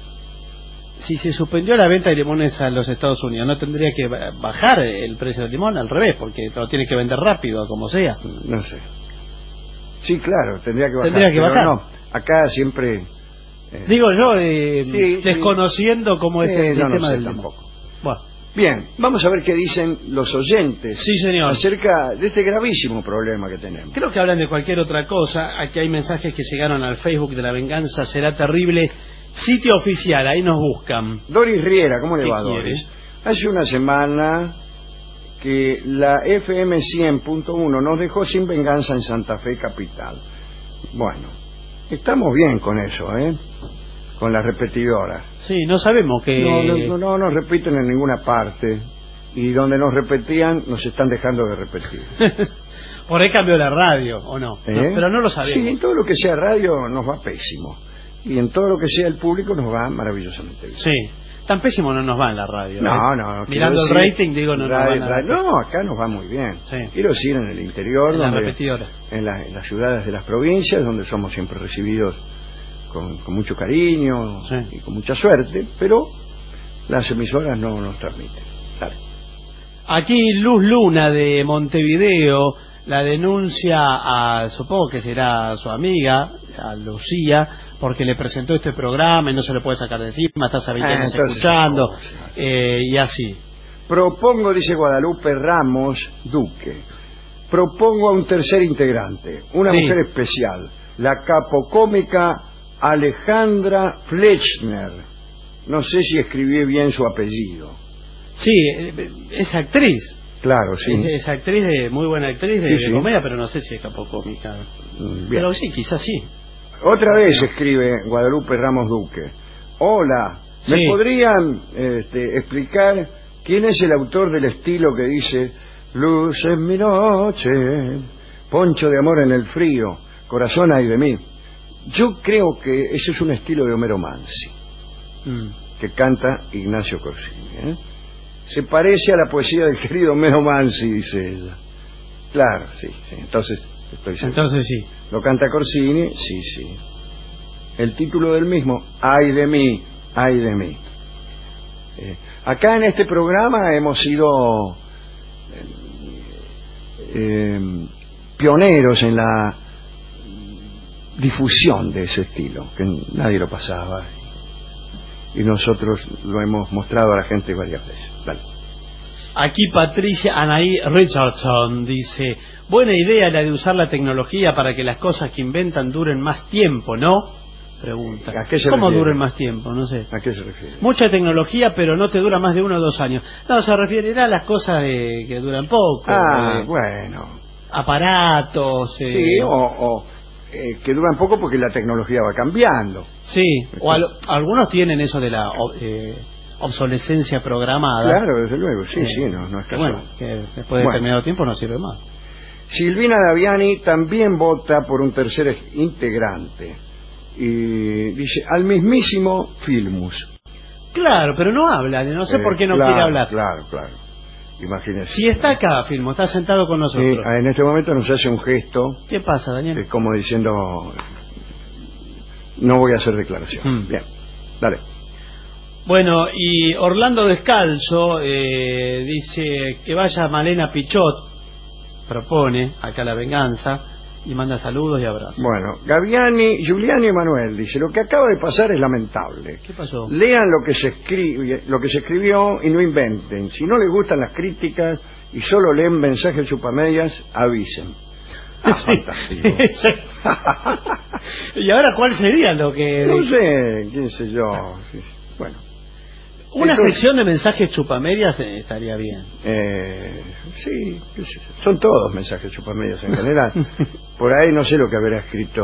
se suspendió la venta de limones a los Estados Unidos, ¿no tendría que bajar el precio del limón? Al revés, porque lo tiene que vender rápido, como sea. No sé. Sí, claro, tendría que bajar. Tendría que bajar. No, acá siempre... digo yo, desconociendo cómo es el sistema del limón. Tampoco. Bueno. Bien, vamos a ver qué dicen los oyentes. Sí, señor. Acerca de este gravísimo problema que tenemos. Creo que hablan de cualquier otra cosa. Aquí hay mensajes que llegaron al Facebook de La Venganza Será Terrible, sitio oficial, ahí nos buscan. Doris Riera, ¿cómo le va, Doris? Hace una semana que la FM 100.1 nos dejó sin venganza en Santa Fe capital. Bueno, estamos bien con eso, con las repetidoras. Sí, no sabemos que... No nos repiten en ninguna parte, y donde nos repetían nos están dejando de repetir. Por ahí cambió la radio, ¿o no? Pero no lo sabemos. Sí, en todo lo que sea radio nos va pésimo, y en todo lo que sea el público nos va maravillosamente bien. Sí, tan pésimo no nos va en la radio. No. Mirando el rating, digo, no nos va nada. No, acá nos va muy bien. Sí. Quiero decir, en el interior, en la repetidora, en las ciudades de las provincias, donde somos siempre recibidos con mucho cariño y con mucha suerte, pero las emisoras no nos transmiten. Dale. Aquí Luz Luna de Montevideo la denuncia supongo que será su amiga, a Lucía, porque le presentó este programa y no se le puede sacar de encima, está hace 20 años escuchando, y así. Propongo, dice Guadalupe Ramos Duque, propongo a un tercer integrante, una mujer especial, la capocómica Alejandra Flechner. No sé si escribí bien su apellido. Sí, es actriz. Claro, sí. Es actriz, muy buena actriz de comedia, pero no sé si es capocómica. Pero sí, quizás sí. Otra vez escribe Guadalupe Ramos Duque. Hola, ¿me podrían explicar quién es el autor del estilo que dice luz en mi noche, poncho de amor en el frío, corazón ay de mí? Yo creo que ese es un estilo de Homero Mansi, que canta Ignacio Corsini. Se parece a la poesía del querido Homero Mansi, dice ella. Claro, sí, entonces estoy seguro. Entonces sí. Lo canta Corsini, sí. El título del mismo, ay de mí, ay de mí. Acá en este programa hemos sido pioneros en la difusión de ese estilo, que nadie lo pasaba, y nosotros lo hemos mostrado a la gente varias veces. Dale. Aquí Patricia Anaí Richardson dice, buena idea la de usar la tecnología para que las cosas que inventan duren más tiempo, ¿no? Pregunta. ¿A qué se ¿Cómo refiere? duren más tiempo? No sé. ¿A qué se refiere? Mucha tecnología, pero no te dura más de 1 o 2 años. No, se referirá a las cosas que duran poco. Bueno. Aparatos. Sí, o que duran poco porque la tecnología va cambiando. Sí, o algunos tienen eso de la obsolescencia programada. Claro, desde luego, sí, no es casual. Bueno, que después de determinado tiempo no sirve más. Silvina Daviani también vota por un tercer integrante y dice al mismísimo Filmus. Claro, pero no habla, no sé por qué no quiere hablar. Claro. Imagínese. Si está acá, Filmus, está sentado con nosotros. Sí, en este momento nos hace un gesto. ¿Qué pasa, Daniel? Como diciendo, no voy a hacer declaración. Bien, dale. Bueno, y Orlando Descalzo dice que vaya Malena Pichot, propone acá La Venganza, y manda saludos y abrazos. Bueno, Giuliani Emanuel dice: lo que acaba de pasar es lamentable. ¿Qué pasó? Lean lo que se escribió y no inventen. Si no les gustan las críticas y solo leen mensajes chupamedias, avisen. Fantástico. ¿Y ahora cuál sería lo que...? No sé, quién sé yo. Bueno. Una sección de mensajes chupamedias estaría bien. Sí, son todos mensajes chupamedias en general. Por ahí no sé lo que habrá escrito,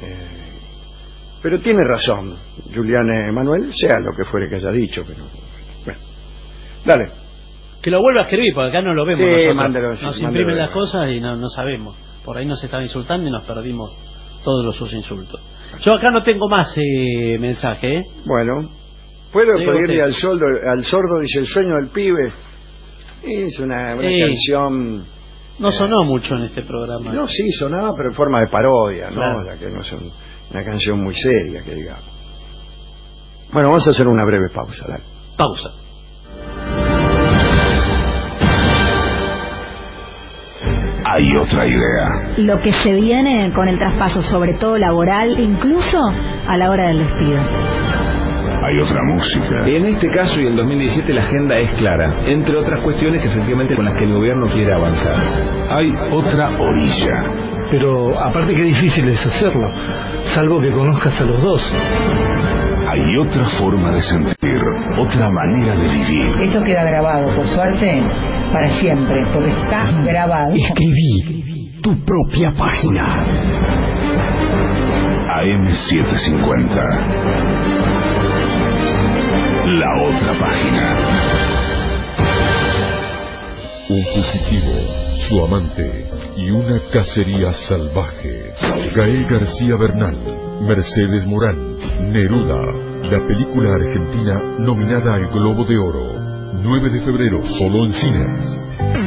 pero tiene razón Giuliani Emanuel, sea lo que fuere que haya dicho, pero bueno. Dale. Que lo vuelva a escribir, porque acá no lo vemos nosotros. Mándelo, nos imprimen las cosas y no sabemos. Por ahí nos están insultando y nos perdimos todos sus insultos. Yo acá no tengo más mensaje. Bueno, ¿puedo pedirle al sordo, dice, el sueño del pibe? Es una canción... No sonó mucho en este programa. No, sí, sonaba, pero en forma de parodia, ¿no? Claro. O sea, que no es una canción muy seria, que digamos. Bueno, vamos a hacer una breve pausa. Dale. Pausa. Hay otra idea. Lo que se viene con el traspaso, sobre todo laboral, incluso a la hora del despido. Hay otra música. En este caso y en 2017 la agenda es clara, entre otras cuestiones que efectivamente con las que el gobierno quiere avanzar. Hay otra orilla. Pero aparte que difícil es hacerlo, salvo que conozcas a los dos. Hay otra forma de sentir, otra manera de vivir. Esto queda grabado, por suerte, para siempre, porque está grabado. Escribí tu propia página. AM750. La otra página. Un fugitivo, su amante y una cacería salvaje. Gael García Bernal, Mercedes Morán, Neruda, la película argentina nominada al Globo de Oro. 9 de febrero, solo en cines.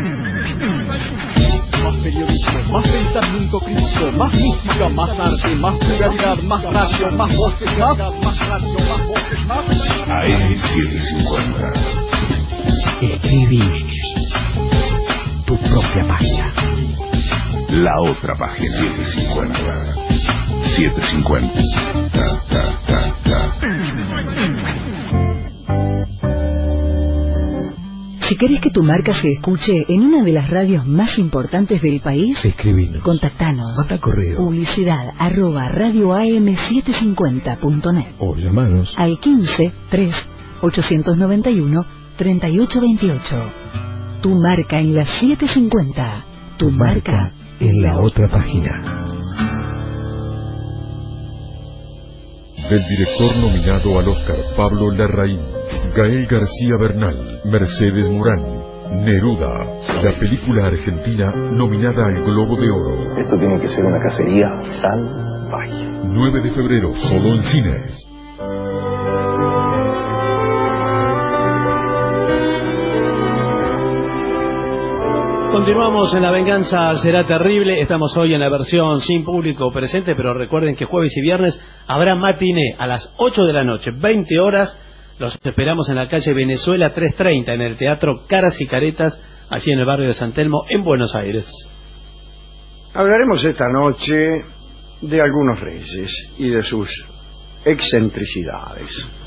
Más periodismo, más pensamiento crítico, más mística, más arte, más pluralidad, más radio, más voces, más radio, más voces, más... AM750. Escribí tu propia página. La otra página. 750. 750. Si querés que tu marca se escuche en una de las radios más importantes del país, escribinos. Contactanos. Manda correo. Publicidad @radioam750.net O llamanos al 15 3 891 3828. Tu marca en la 750. Tu marca en la otra página. Del director nominado al Oscar Pablo Larraín, Gael García Bernal, Mercedes Morán, Neruda, la película argentina nominada al Globo de Oro. Esto tiene que ser una cacería salvaje. 9 de febrero, solo en cines. Continuamos en La Venganza Será Terrible. Estamos hoy en la versión sin público presente, pero recuerden que jueves y viernes habrá matiné a las 8 de la noche, 20 horas. Los esperamos en la calle Venezuela 330, en el Teatro Caras y Caretas, allí en el barrio de San Telmo, en Buenos Aires. Hablaremos esta noche de algunos reyes y de sus excentricidades.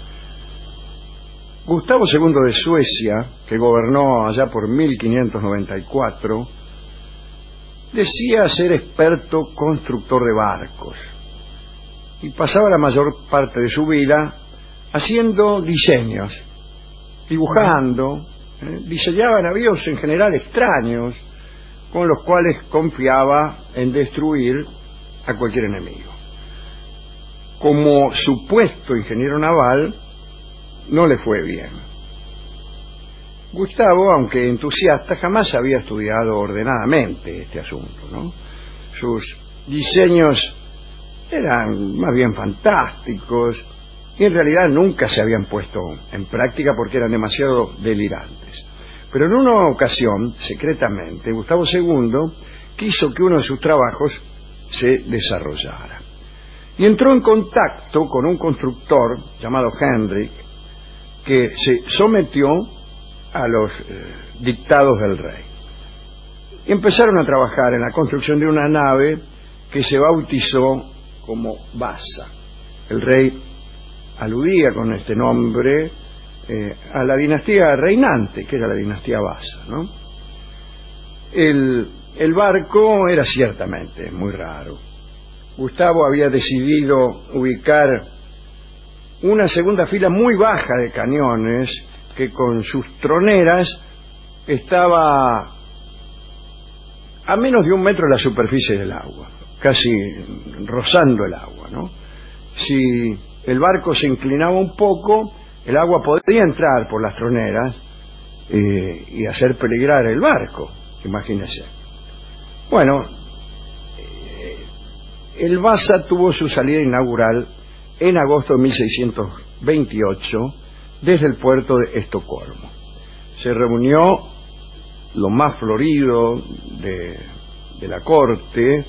Gustavo II de Suecia, que gobernó allá por 1594, decía ser experto constructor de barcos y pasaba la mayor parte de su vida haciendo diseños, dibujando, diseñaba navíos en general extraños, con los cuales confiaba en destruir a cualquier enemigo. Como supuesto ingeniero naval, no le fue bien. Gustavo, aunque entusiasta, jamás había estudiado ordenadamente este asunto, ¿no? Sus diseños eran más bien fantásticos y en realidad nunca se habían puesto en práctica porque eran demasiado delirantes. Pero en una ocasión, secretamente, Gustavo II quiso que uno de sus trabajos se desarrollara. Y entró en contacto con un constructor llamado Henrik, que se sometió a los dictados del rey. Y empezaron a trabajar en la construcción de una nave que se bautizó como Vasa. El rey aludía con este nombre a la dinastía reinante, que era la dinastía Vasa, ¿no? El barco era ciertamente muy raro. Gustavo había decidido ubicar una segunda fila muy baja de cañones que con sus troneras estaba a menos de 1 metro de la superficie del agua, casi rozando el agua, ¿no? Si el barco se inclinaba un poco, el agua podía entrar por las troneras y hacer peligrar el barco, imagínese. Bueno, el Vasa tuvo su salida inaugural en agosto de 1628 desde el puerto de Estocolmo. Se reunió lo más florido de la corte,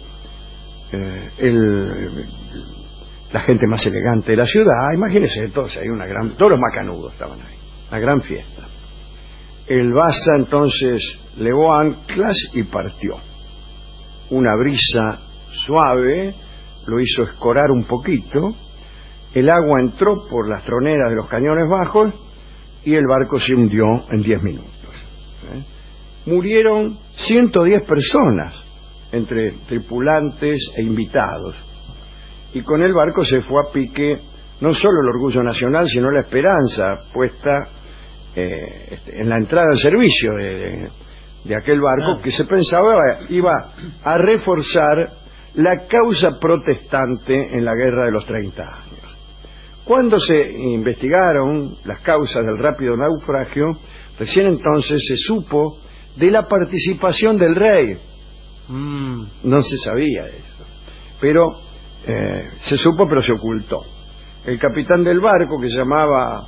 la gente más elegante de la ciudad. Imagínense, todos los macanudos estaban ahí, una gran fiesta. El Vasa entonces levó anclas y partió. Una brisa suave lo hizo escorar un poquito, el agua entró por las troneras de los cañones bajos y el barco se hundió en 10 minutos. Murieron 110 personas, entre tripulantes e invitados, y con el barco se fue a pique no solo el orgullo nacional, sino la esperanza puesta en la entrada al servicio de aquel barco que se pensaba iba a reforzar la causa protestante en la guerra de los 30 años. Cuando se investigaron las causas del rápido naufragio, recién entonces se supo de la participación del rey. No se sabía eso, pero se supo, pero se ocultó. El capitán del barco, que se llamaba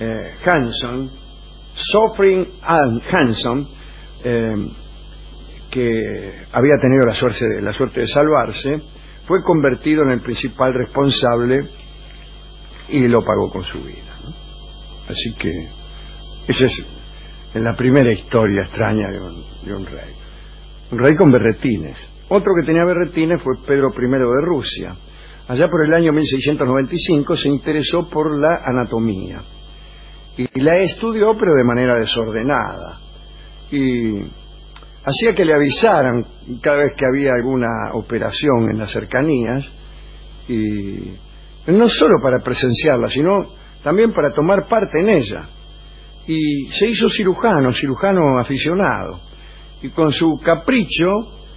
Sophrin Hanson, que había tenido la suerte de salvarse, fue convertido en el principal responsable y lo pagó con su vida, ¿no? Así que esa es la primera historia extraña de un rey. Un rey con berretines. Otro que tenía berretines fue Pedro I de Rusia. Allá por el año 1695 se interesó por la anatomía y la estudió, pero de manera desordenada, y hacía que le avisaran cada vez que había alguna operación en las cercanías, y no solo para presenciarla, sino también para tomar parte en ella. Y se hizo cirujano aficionado, y con su capricho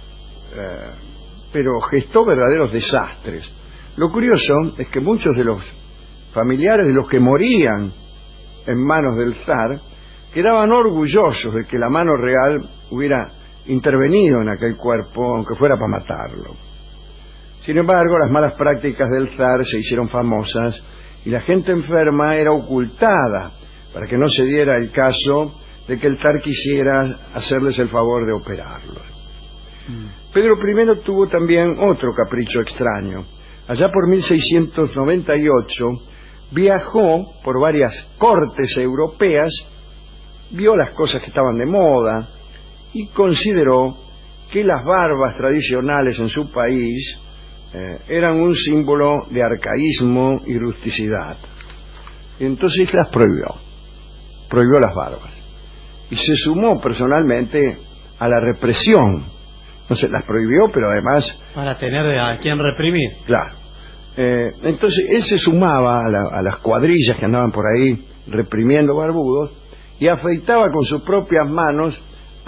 pero gestó verdaderos desastres. Lo curioso es que muchos de los familiares de los que morían en manos del zar quedaban orgullosos de que la mano real hubiera intervenido en aquel cuerpo, aunque fuera para matarlo. Sin embargo, las malas prácticas del zar se hicieron famosas y la gente enferma era ocultada para que no se diera el caso de que el zar quisiera hacerles el favor de operarlos. Pedro I tuvo también otro capricho extraño. Allá por 1698 viajó por varias cortes europeas, vio las cosas que estaban de moda y consideró que las barbas tradicionales en su país eran un símbolo de arcaísmo y rusticidad. Y entonces las prohibió las barbas, y se sumó personalmente a la represión. Entonces las prohibió, pero además para tener a quien reprimir. Claro. Entonces él se sumaba a las cuadrillas que andaban por ahí reprimiendo barbudos y afeitaba con sus propias manos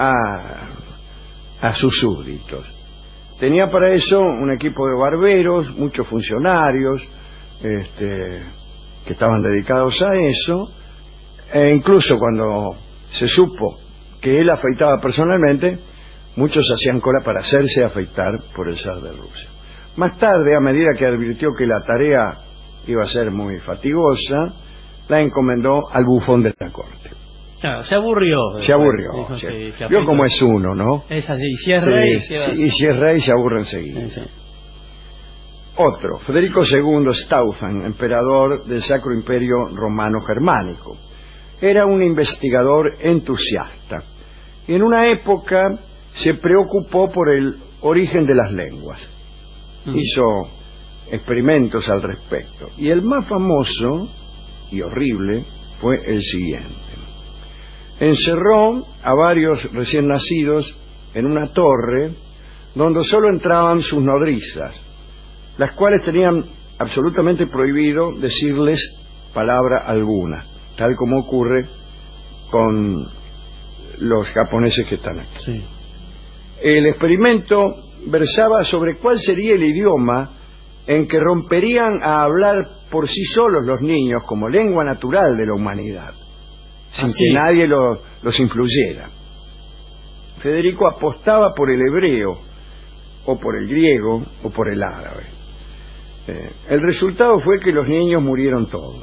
a sus súbditos. Tenía para eso un equipo de barberos, muchos funcionarios que estaban dedicados a eso, e incluso cuando se supo que él afeitaba personalmente, muchos hacían cola para hacerse afeitar por el zar de Rusia. Más tarde, a medida que advirtió que la tarea iba a ser muy fatigosa, la encomendó al bufón de la corte. Claro, se aburrió. Dijo, sí. Vio cómo es uno, ¿no? Es así, si es rey... Y si es rey, se aburre enseguida. Sí. Otro, Federico II Stauffen, emperador del Sacro Imperio Romano Germánico. Era un investigador entusiasta y en una época se preocupó por el origen de las lenguas. Hizo experimentos al respecto y el más famoso y horrible fue el siguiente. Encerró a varios recién nacidos en una torre donde solo entraban sus nodrizas, las cuales tenían absolutamente prohibido decirles palabra alguna, tal como ocurre con los japoneses que están aquí. Sí. El experimento versaba sobre cuál sería el idioma en que romperían a hablar por sí solos los niños como lengua natural de la humanidad, sin que nadie los influyera. Federico apostaba por el hebreo, o por el griego, o por el árabe. El resultado fue que los niños murieron todos,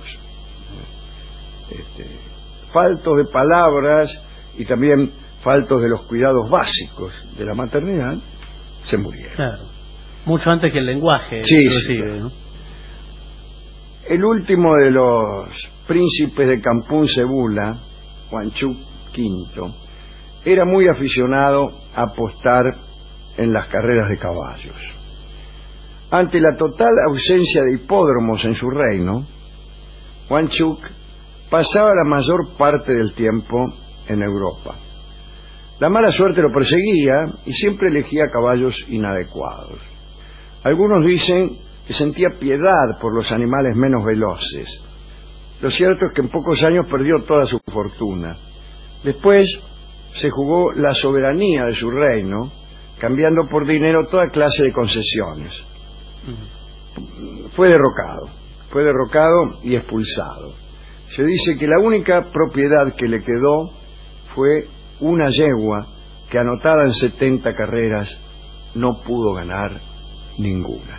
faltos de palabras y también faltos de los cuidados básicos de la maternidad, se murieron. Claro. Mucho antes que el lenguaje, sí, inclusive, ¿no? El último de los príncipes de Kampung Sebula, Huangchuk V, era muy aficionado a apostar en las carreras de caballos. Ante la total ausencia de hipódromos en su reino, Huangchuk pasaba la mayor parte del tiempo en Europa. La mala suerte lo perseguía y siempre elegía caballos inadecuados. Algunos dicen que sentía piedad por los animales menos veloces. Lo cierto es que en pocos años perdió toda su fortuna. Después se jugó la soberanía de su reino, cambiando por dinero toda clase de concesiones. Fue derrocado y expulsado. Se dice que la única propiedad que le quedó fue una yegua que, anotada en 70 carreras, no pudo ganar ninguna.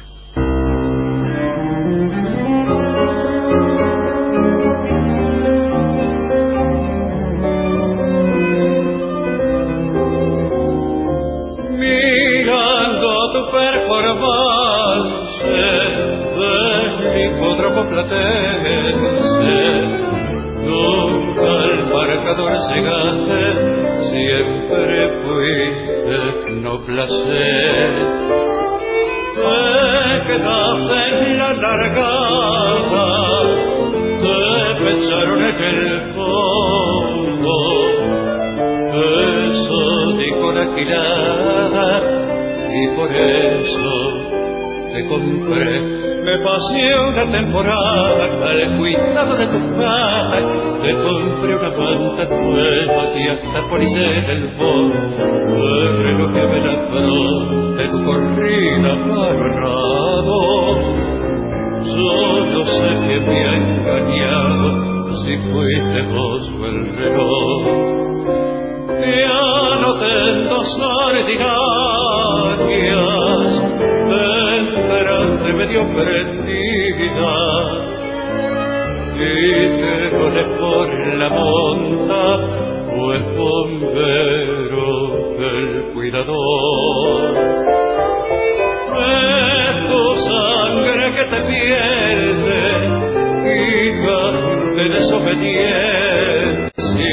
Mirando tu performance del hipódromo platense, nunca al marcador llegaste, siempre fuiste no placer. Te quedaste en la largada, te pensaron en el fondo, eso dijo la girada y por eso te compré. Me pasé una temporada al cuidado de tu padre, te compré una manta nueva y hasta policé el fondo, el reloj que me ladró de tu corrida parado. Solo sé que me ha engañado, si fuiste vos o el reloj. Ya no tengo ordinarias, de medio prendida, y te volé por la monta, o el bombero del cuidador. Es tu sangre que te pierde, hija de desobediencia,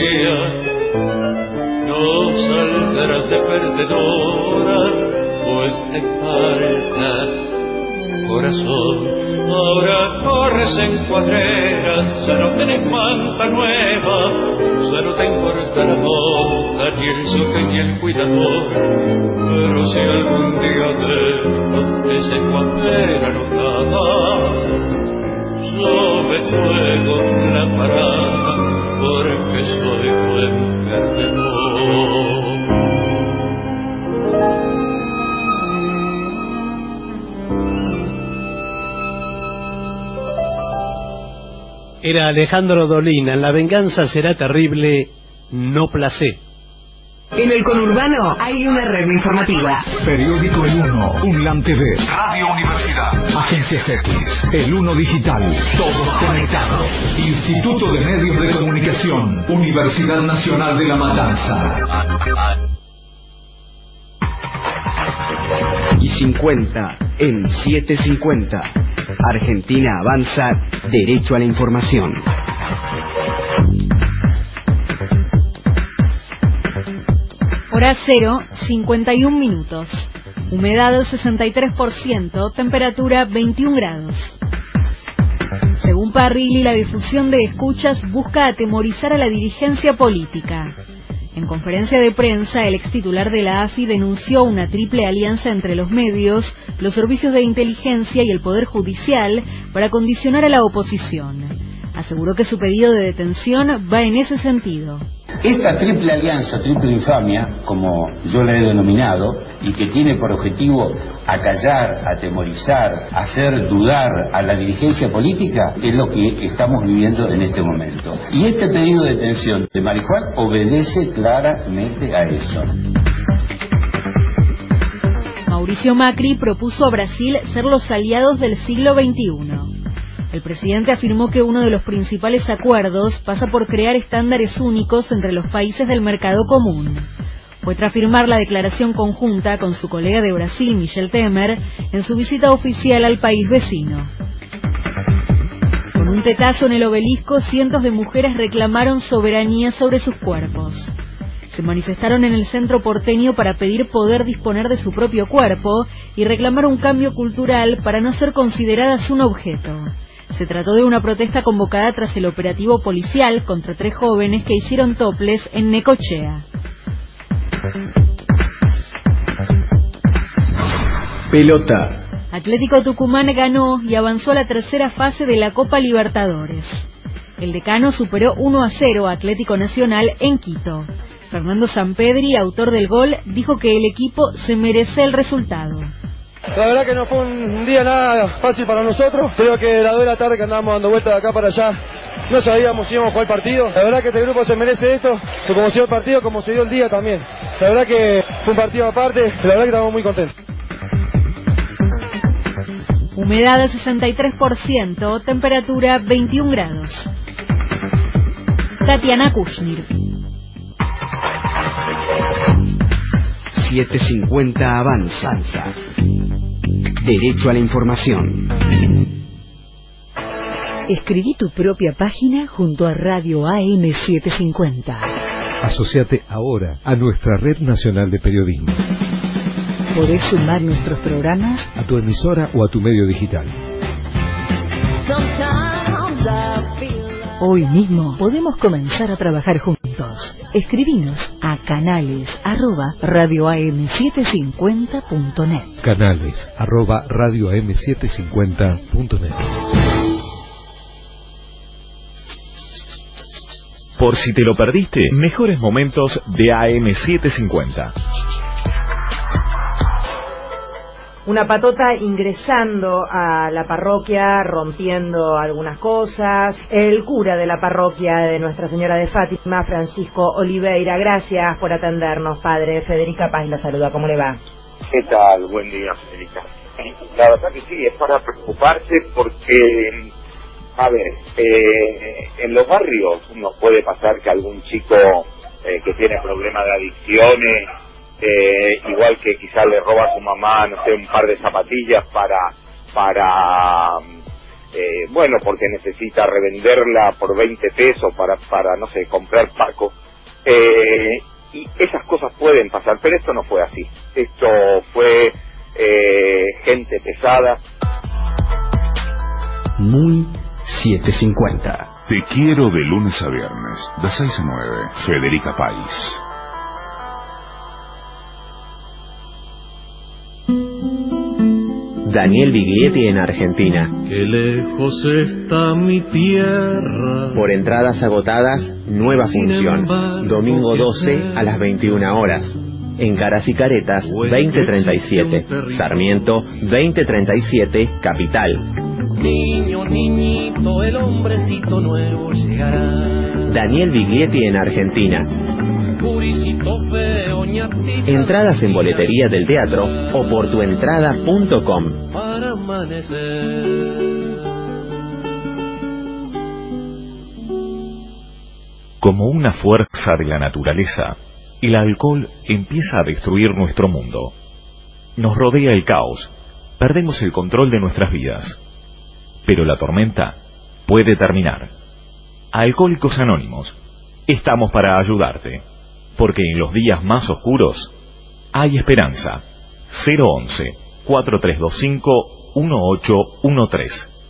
no saldrás de perdedora, pues te falta corazón. Ahora corres en cuadrera, ya no tenés manta nueva, ya no te importa la monta, ni el soque ni el cuidador. Pero si algún día de esto te seco a ver anotada, yo me juego la parada, porque soy buen perdedor. Era Alejandro Dolina, en La venganza será terrible, no placé. En el conurbano hay una red informativa. Periódico El Uno, UNLAM TV, Radio Universidad, Agencias X, El Uno Digital, todos conectados. Instituto de Medios de Comunicación, Universidad Nacional de La Matanza. Y 50 en 750. Argentina avanza, derecho a la información. Hora 0, 51 minutos. Humedad 63%, temperatura 21 grados. Según Parrilli, la difusión de escuchas busca atemorizar a la dirigencia política. En conferencia de prensa, el extitular de la AFI denunció una triple alianza entre los medios, los servicios de inteligencia y el Poder Judicial para condicionar a la oposición. Aseguró que su pedido de detención va en ese sentido. Esta triple alianza, triple infamia, como yo la he denominado, y que tiene por objetivo acallar, atemorizar, hacer dudar a la dirigencia política, es lo que estamos viviendo en este momento. Y este pedido de detención de Marijuán obedece claramente a eso. Mauricio Macri propuso a Brasil ser los aliados del siglo XXI. El presidente afirmó que uno de los principales acuerdos pasa por crear estándares únicos entre los países del mercado común. Fue tras firmar la declaración conjunta con su colega de Brasil, Michel Temer, en su visita oficial al país vecino. Con un tetazo en el obelisco, cientos de mujeres reclamaron soberanía sobre sus cuerpos. Se manifestaron en el centro porteño para pedir poder disponer de su propio cuerpo y reclamar un cambio cultural para no ser consideradas un objeto. Se trató de una protesta convocada tras el operativo policial contra 3 jóvenes que hicieron toples en Necochea. Pelota. Atlético Tucumán ganó y avanzó a la tercera fase de la Copa Libertadores. El decano superó 1-0 a Atlético Nacional en Quito. Fernando Sampedri, autor del gol, dijo que el equipo se merece el resultado. La verdad que no fue un día nada fácil para nosotros. Creo que a las 2 de la tarde que andábamos dando vueltas de acá para allá, no sabíamos si íbamos a jugar el partido. La verdad que este grupo se merece esto, que como se dio el partido, como se dio el día también. La verdad que fue un partido aparte, la verdad que estamos muy contentos. Humedad 63%, temperatura 21 grados. Tatiana Kushnir. 750 avanza. Derecho a la información. Escribí tu propia página junto a Radio AM750. Asociate ahora a nuestra Red Nacional de Periodismo. Podés sumar nuestros programas a tu emisora o a tu medio digital. Hoy mismo podemos comenzar a trabajar juntos. Escribinos a canales@radioam750.net. Canales@radioam750.net. Por si te lo perdiste, mejores momentos de AM750. Una patota ingresando a la parroquia, rompiendo algunas cosas. El cura de la parroquia de Nuestra Señora de Fátima, Francisco Oliveira. Gracias por atendernos, padre. Federica Paz la saluda. ¿Cómo le va? ¿Qué tal? Buen día, Federica. La verdad que sí, es para preocuparse porque, a ver, en los barrios nos puede pasar que algún chico que tiene problemas de adicciones, igual que quizás le roba a su mamá, no sé, un par de zapatillas bueno, porque necesita revenderla por 20 pesos para no sé, comprar Paco, y esas cosas pueden pasar, pero esto no fue así. Esto fue gente pesada. Muy 750. Te quiero de lunes a viernes, de 6 a 9, Federica País. Daniel Biglietti en Argentina. Qué lejos está mi tierra. Por entradas agotadas, nueva función. Domingo 12 a las 21 horas. En Caras y Caretas 2037. Sarmiento 2037, Capital. Niño, niñito, el hombrecito nuevo llegará. Daniel Biglietti en Argentina. Entradas en boletería del teatro o por tuentrada.com. Para amanecer. Como una fuerza de la naturaleza, el alcohol empieza a destruir nuestro mundo. Nos rodea el caos, perdemos el control de nuestras vidas. Pero la tormenta puede terminar. Alcohólicos Anónimos, estamos para ayudarte. porque en los días más oscuros hay esperanza. 011-4325-1813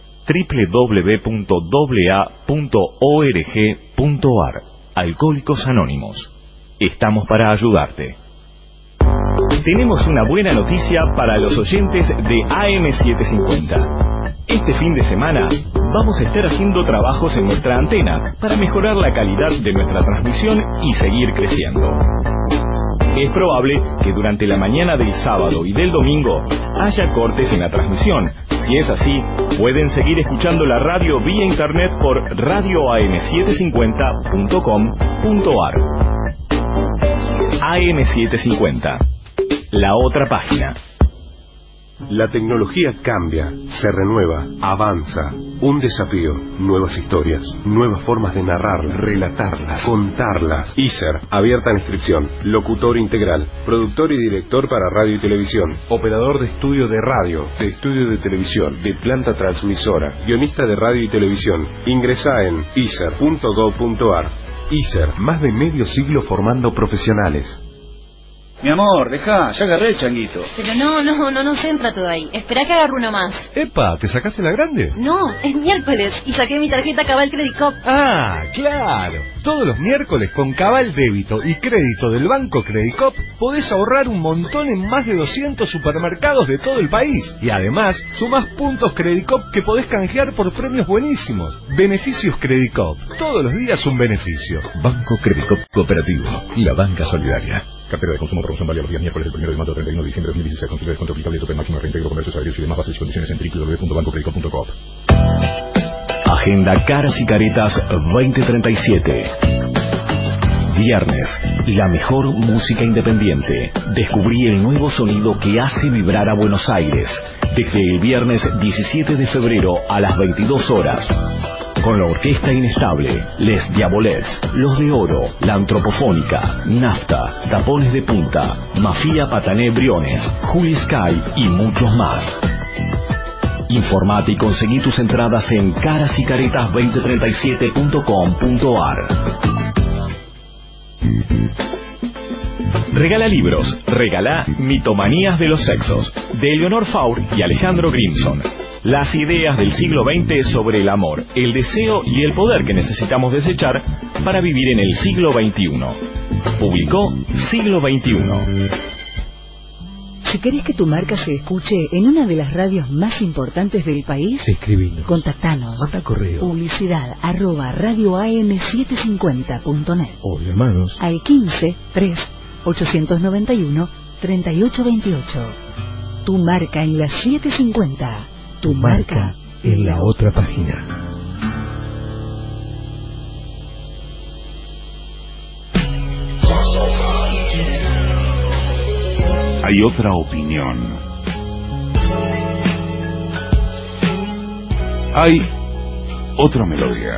www.aa.org.ar. Alcohólicos Anónimos. Estamos para ayudarte. Tenemos una buena noticia para los oyentes de AM750. Este fin de semana vamos a estar haciendo trabajos en nuestra antena para mejorar la calidad de nuestra transmisión y seguir creciendo. Es probable que durante la mañana del sábado y del domingo haya cortes en la transmisión. Si es así, pueden seguir escuchando la radio vía internet por radioam750.com.ar. AM750, la otra página. La tecnología cambia, se renueva, avanza. Un desafío, nuevas historias, nuevas formas de narrarlas, relatarlas, contarlas. ISER, abierta en inscripción. Locutor integral, productor y director para radio y televisión, operador de estudio de radio, de estudio de televisión, de planta transmisora, guionista de radio y televisión. Ingresá en iser.gov.ar. ISER, más de medio siglo formando profesionales. Mi amor, dejá, ya agarré el changuito. Pero no se entra todo ahí. Esperá que agarre uno más. ¡Epa! ¿Te sacaste la grande? No, es miércoles y saqué mi tarjeta Cabal Credit Cop. Ah, claro. Todos los miércoles con Cabal Débito y Crédito del Banco Credit Cop podés ahorrar un montón en más de 200 supermercados de todo el país. Y además, sumás puntos Credit Cop que podés canjear por premios buenísimos. Beneficios Credit Cop. Todos los días un beneficio. Banco Credit Cop Cooperativo. La banca solidaria. Cartera de consumo, promoción válida los días miércoles del 1 de mayo al 31 de diciembre de 2016. Consulta descuento aplicable, tope máximo de reintegro, comercios aéreos y demás bases y condiciones en www.bancocredico.com. Agenda Caras y Caretas 2037. Viernes, la mejor música independiente. Descubrí el nuevo sonido que hace vibrar a Buenos Aires. Desde el viernes 17 de febrero a las 22 horas. Con la Orquesta Inestable, Les Diabolets, Los de Oro, La Antropofónica, Nafta, Tapones de Punta, Mafia Patané Briones, Juli Sky y muchos más. Informate y conseguí tus entradas en carasycaretas2037.com.ar. Regala libros, regala Mitomanías de los Sexos, de Eleonor Faur y Alejandro Grimson. Las ideas del siglo XX sobre el amor, el deseo y el poder que necesitamos desechar para vivir en el siglo XXI. Publicó Siglo XXI. Si querés que tu marca se escuche en una de las radios más importantes del país, escribinos. Contactanos. Manda correo. Publicidad @radioam750.net. O llamanos al 15 3 891 3828. Tu marca en la 750. Tu marca en la otra página. Hay otra opinión. Hay otra melodía.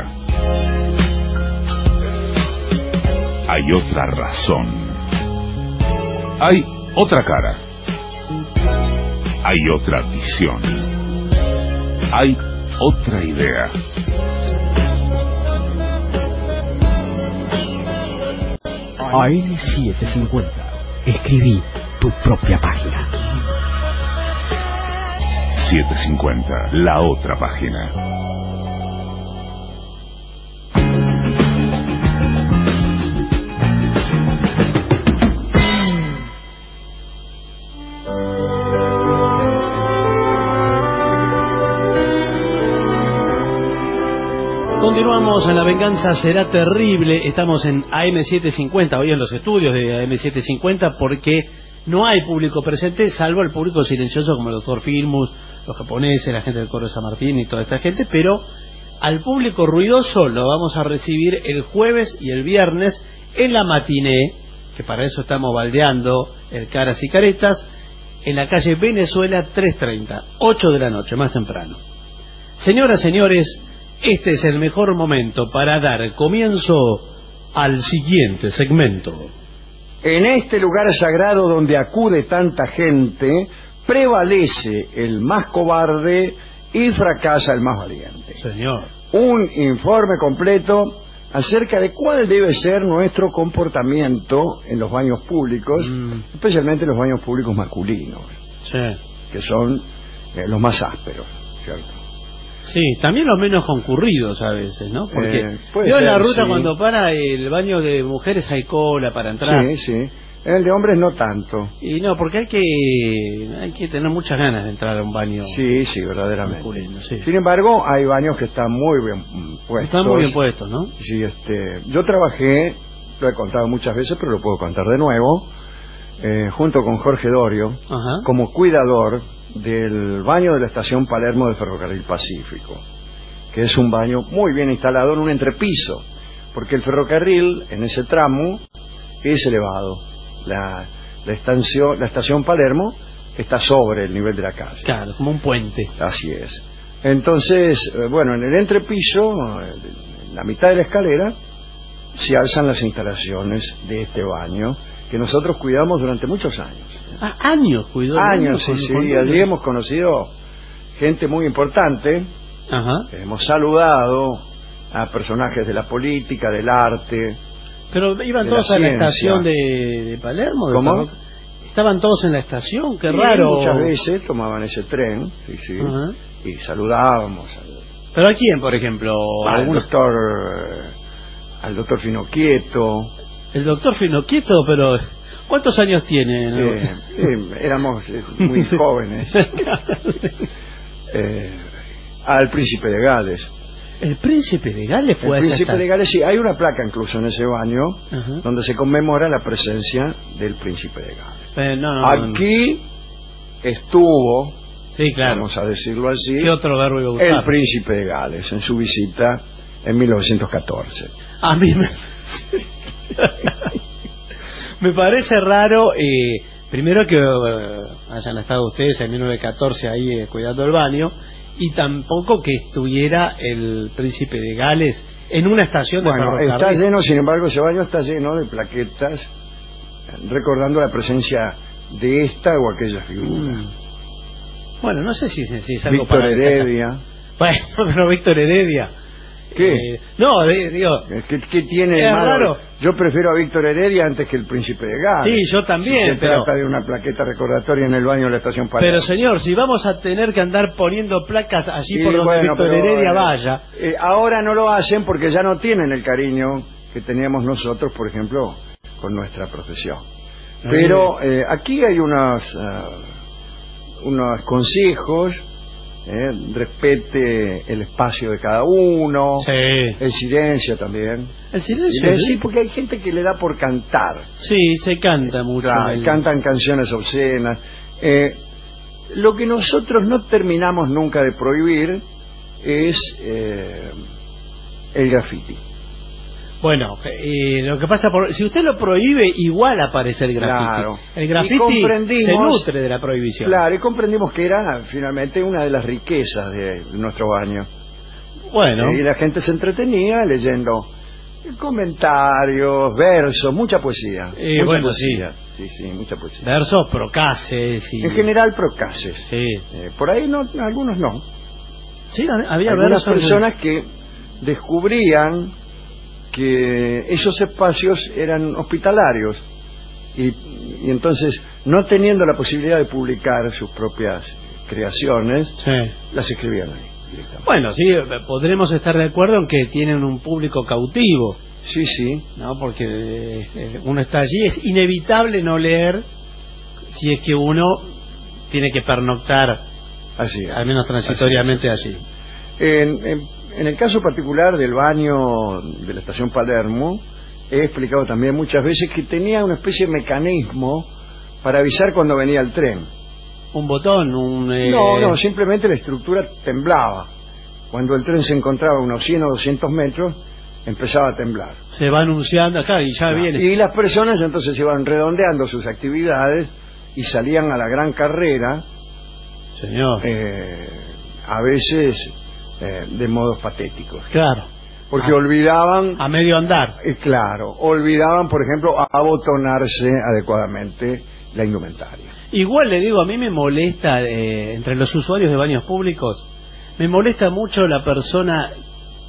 Hay otra razón. Hay otra cara. Hay otra visión. Hay otra idea. AM750. Escribí tu propia página. 750, la otra página. Continuamos en La Venganza Será Terrible. Estamos en AM750, hoy en los estudios de AM750, porque no hay público presente, salvo el público silencioso como el doctor Filmus, los japoneses, la gente del Coro de San Martín y toda esta gente, pero al público ruidoso lo vamos a recibir el jueves y el viernes en la matiné, que para eso estamos baldeando el Caras y Caretas, en la calle Venezuela 330, 8 de la noche, más temprano. Señoras, señores, este es el mejor momento para dar comienzo al siguiente segmento. En este lugar sagrado donde acude tanta gente, prevalece el más cobarde y fracasa el más valiente. Señor. Un informe completo acerca de cuál debe ser nuestro comportamiento en los baños públicos, especialmente en los baños públicos masculinos, que son los más ásperos, ¿cierto? Sí, también los menos concurridos a veces, ¿no? Porque yo en la ruta cuando para el baño de mujeres hay cola para entrar. Sí, sí. El de hombres no tanto. Y no, porque hay que tener muchas ganas de entrar a un baño. Sí, sí, verdaderamente. Masculino, sí. Sin embargo, hay baños que están muy bien puestos. Están muy bien puestos, ¿no? Sí, yo trabajé, lo he contado muchas veces, pero lo puedo contar de nuevo, junto con Jorge Dorio, como cuidador del baño de la estación Palermo del Ferrocarril Pacífico, que es un baño muy bien instalado en un entrepiso, porque el ferrocarril en ese tramo es elevado. La estación Palermo está sobre el nivel de la calle. Claro, como un puente. Así es. Entonces, bueno, en el entrepiso, en la mitad de la escalera, se alzan las instalaciones de este baño, que nosotros cuidamos durante muchos años. Años cuidó. Años, sí. Allí hemos conocido gente muy importante. Hemos saludado a personajes de la política, del arte. Pero iban todos a la estación de Palermo. ¿Cómo? Estaban todos en la estación, qué sí, raro. Muchas veces tomaban ese tren, sí. Y saludábamos. ¿Pero a quién, por ejemplo? Al doctor Finocchieto. El doctor Finocchieto, pero ¿cuántos años tiene? Éramos muy jóvenes. Al príncipe de Gales. ¿El príncipe de Gales fue? El príncipe de Gales, sí, hay una placa incluso en ese baño donde se conmemora la presencia del príncipe de Gales. Aquí estuvo, sí, claro, vamos a decirlo así, ¿qué otro verbo iba a usar? El príncipe de Gales en su visita en 1914. A mí me parece raro, primero que hayan estado ustedes en 1914 ahí cuidando el baño, y tampoco que estuviera el príncipe de Gales en una estación de ferrocarril. Está lleno, sin embargo, ese baño está lleno de plaquetas recordando la presencia de esta o aquella figura. Bueno, no sé si es algo Víctor para Heredia. Bueno, pero Víctor Heredia. ¿Qué? No, digo... ¿Qué tiene de malo? Raro. Yo prefiero a Víctor Heredia antes que el príncipe de Gales. Sí, yo también. Si se trata de una plaqueta recordatoria en el baño de la estación Palermo. Pero señor, si vamos a tener que andar poniendo placas allí por donde Víctor Heredia vaya... ahora no lo hacen porque ya no tienen el cariño que teníamos nosotros, por ejemplo, con nuestra profesión. Pero aquí hay unos consejos. Respete el espacio de cada uno, el silencio también. El silencio, sí, porque hay gente que le da por cantar. Sí, se canta mucho. Cantan canciones obscenas. Lo que nosotros no terminamos nunca de prohibir es el graffiti. Bueno, lo que pasa si usted lo prohíbe, igual aparece el graffiti. Claro. El graffiti se nutre de la prohibición. Claro, y comprendimos que era finalmente una de las riquezas de nuestro baño. Bueno. Y la gente se entretenía leyendo comentarios, versos, mucha poesía. Mucha poesía. Sí, mucha poesía. Versos procaces. En general procaces. Sí. Por ahí no, algunos no. Sí, había algunas versos. Personas que descubrían que esos espacios eran hospitalarios y entonces, no teniendo la posibilidad de publicar sus propias creaciones, las escribían ahí directamente. Bueno, sí, podremos estar de acuerdo en que tienen un público cautivo. Sí, ¿no? Porque uno está allí, es inevitable no leer si es que uno tiene que pernoctar, así es, al menos transitoriamente allí. En el caso particular del baño de la estación Palermo, he explicado también muchas veces que tenía una especie de mecanismo para avisar cuando venía el tren. ¿Un botón? No, simplemente la estructura temblaba. Cuando el tren se encontraba a unos 100 o 200 metros, empezaba a temblar. Se va anunciando acá y ya viene. Y las personas entonces iban redondeando sus actividades y salían a la gran carrera. Señor. A veces... de modos patéticos. Claro. Porque olvidaban... A medio andar. Claro. Olvidaban, por ejemplo, abotonarse adecuadamente la indumentaria. Igual le digo, a mí me molesta, entre los usuarios de baños públicos, me molesta mucho la persona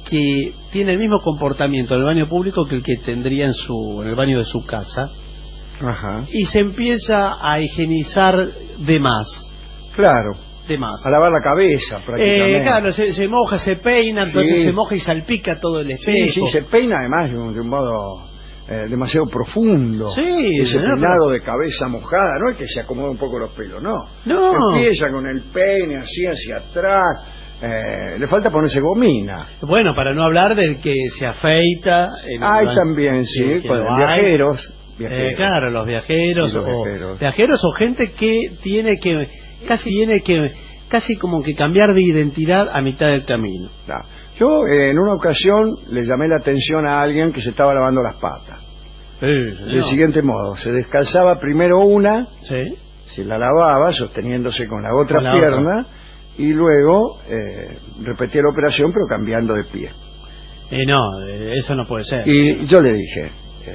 que tiene el mismo comportamiento en el baño público que el que tendría en el baño de su casa. Ajá. Y se empieza a higienizar de más. Claro. De más. A lavar la cabeza, prácticamente. Claro, se moja, se peina, entonces se moja y salpica todo el espejo. Sí, se peina además de un modo demasiado profundo. Sí, ese peinado de cabeza mojada, no es que se acomoda un poco los pelos, no. Empieza con el peine así hacia atrás. Le falta ponerse gomina. Bueno, para no hablar del que se afeita. También, sí, con viajeros. Claro, los viajeros o gente que tiene que casi como que cambiar de identidad a mitad del camino. Claro. Yo en una ocasión le llamé la atención a alguien que se estaba lavando las patas. Del siguiente modo: se descalzaba primero una, se la lavaba sosteniéndose con la otra pierna y luego repetía la operación pero cambiando de pie. Eso no puede ser. Y yo le dije,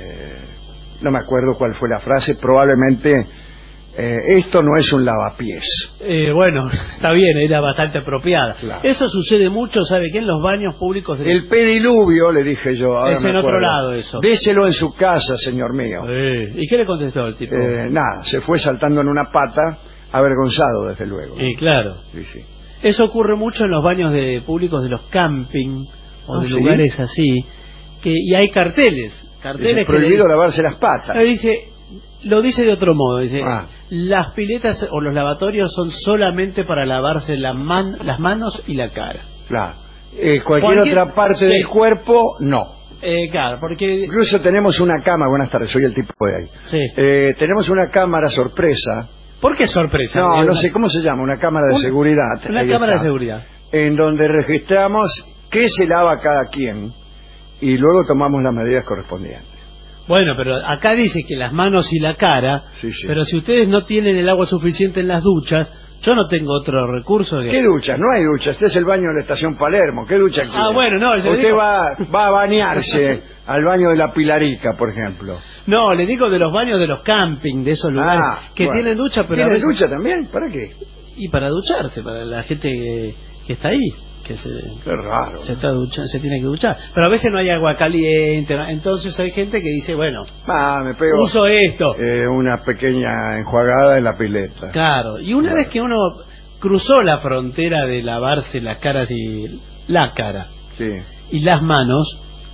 no me acuerdo cuál fue la frase, probablemente esto no es un lavapiés. Bueno, está bien, era bastante apropiada. Claro. Eso sucede mucho, ¿sabe qué? En los baños públicos. El pediluvio, le dije yo. Es en otro lado eso. Déselo en su casa, señor mío. ¿Y qué le contestó el tipo? Nada, se fue saltando en una pata, avergonzado desde luego. Claro. Sí. Eso ocurre mucho en los baños públicos de los camping o de lugares así, y hay carteles es prohibido lavarse las patas. Lo dice de otro modo, dice, las piletas o los lavatorios son solamente para lavarse las manos y la cara. Claro. Cualquier otra parte del cuerpo, no. Claro, porque... Incluso tenemos una cámara, buenas tardes, soy el tipo de ahí. Sí. Tenemos una cámara sorpresa. ¿Por qué sorpresa? No sé, ¿cómo se llama? Una cámara de seguridad. Una cámara de seguridad. En donde registramos qué se lava cada quien y luego tomamos las medidas correspondientes. Bueno, pero acá dice que las manos y la cara, pero si ustedes no tienen el agua suficiente en las duchas, yo no tengo otro recurso. ¿Qué duchas? No hay duchas. Este es el baño de la estación Palermo. ¿Qué ducha quiere? Bueno, no. Usted va a bañarse al baño de la Pilarica, por ejemplo. No, le digo de los baños de los camping, de esos lugares que tienen ducha, pero ¿tienen ducha también? ¿Para qué? Y para ducharse, para la gente que está ahí. Qué raro. Se tiene que duchar. Pero a veces no hay agua caliente, entonces hay gente que dice, bueno, me pego uso esto. Una pequeña enjuagada en la pileta. Claro, y una vez que uno cruzó la frontera de lavarse las caras y la cara y las manos,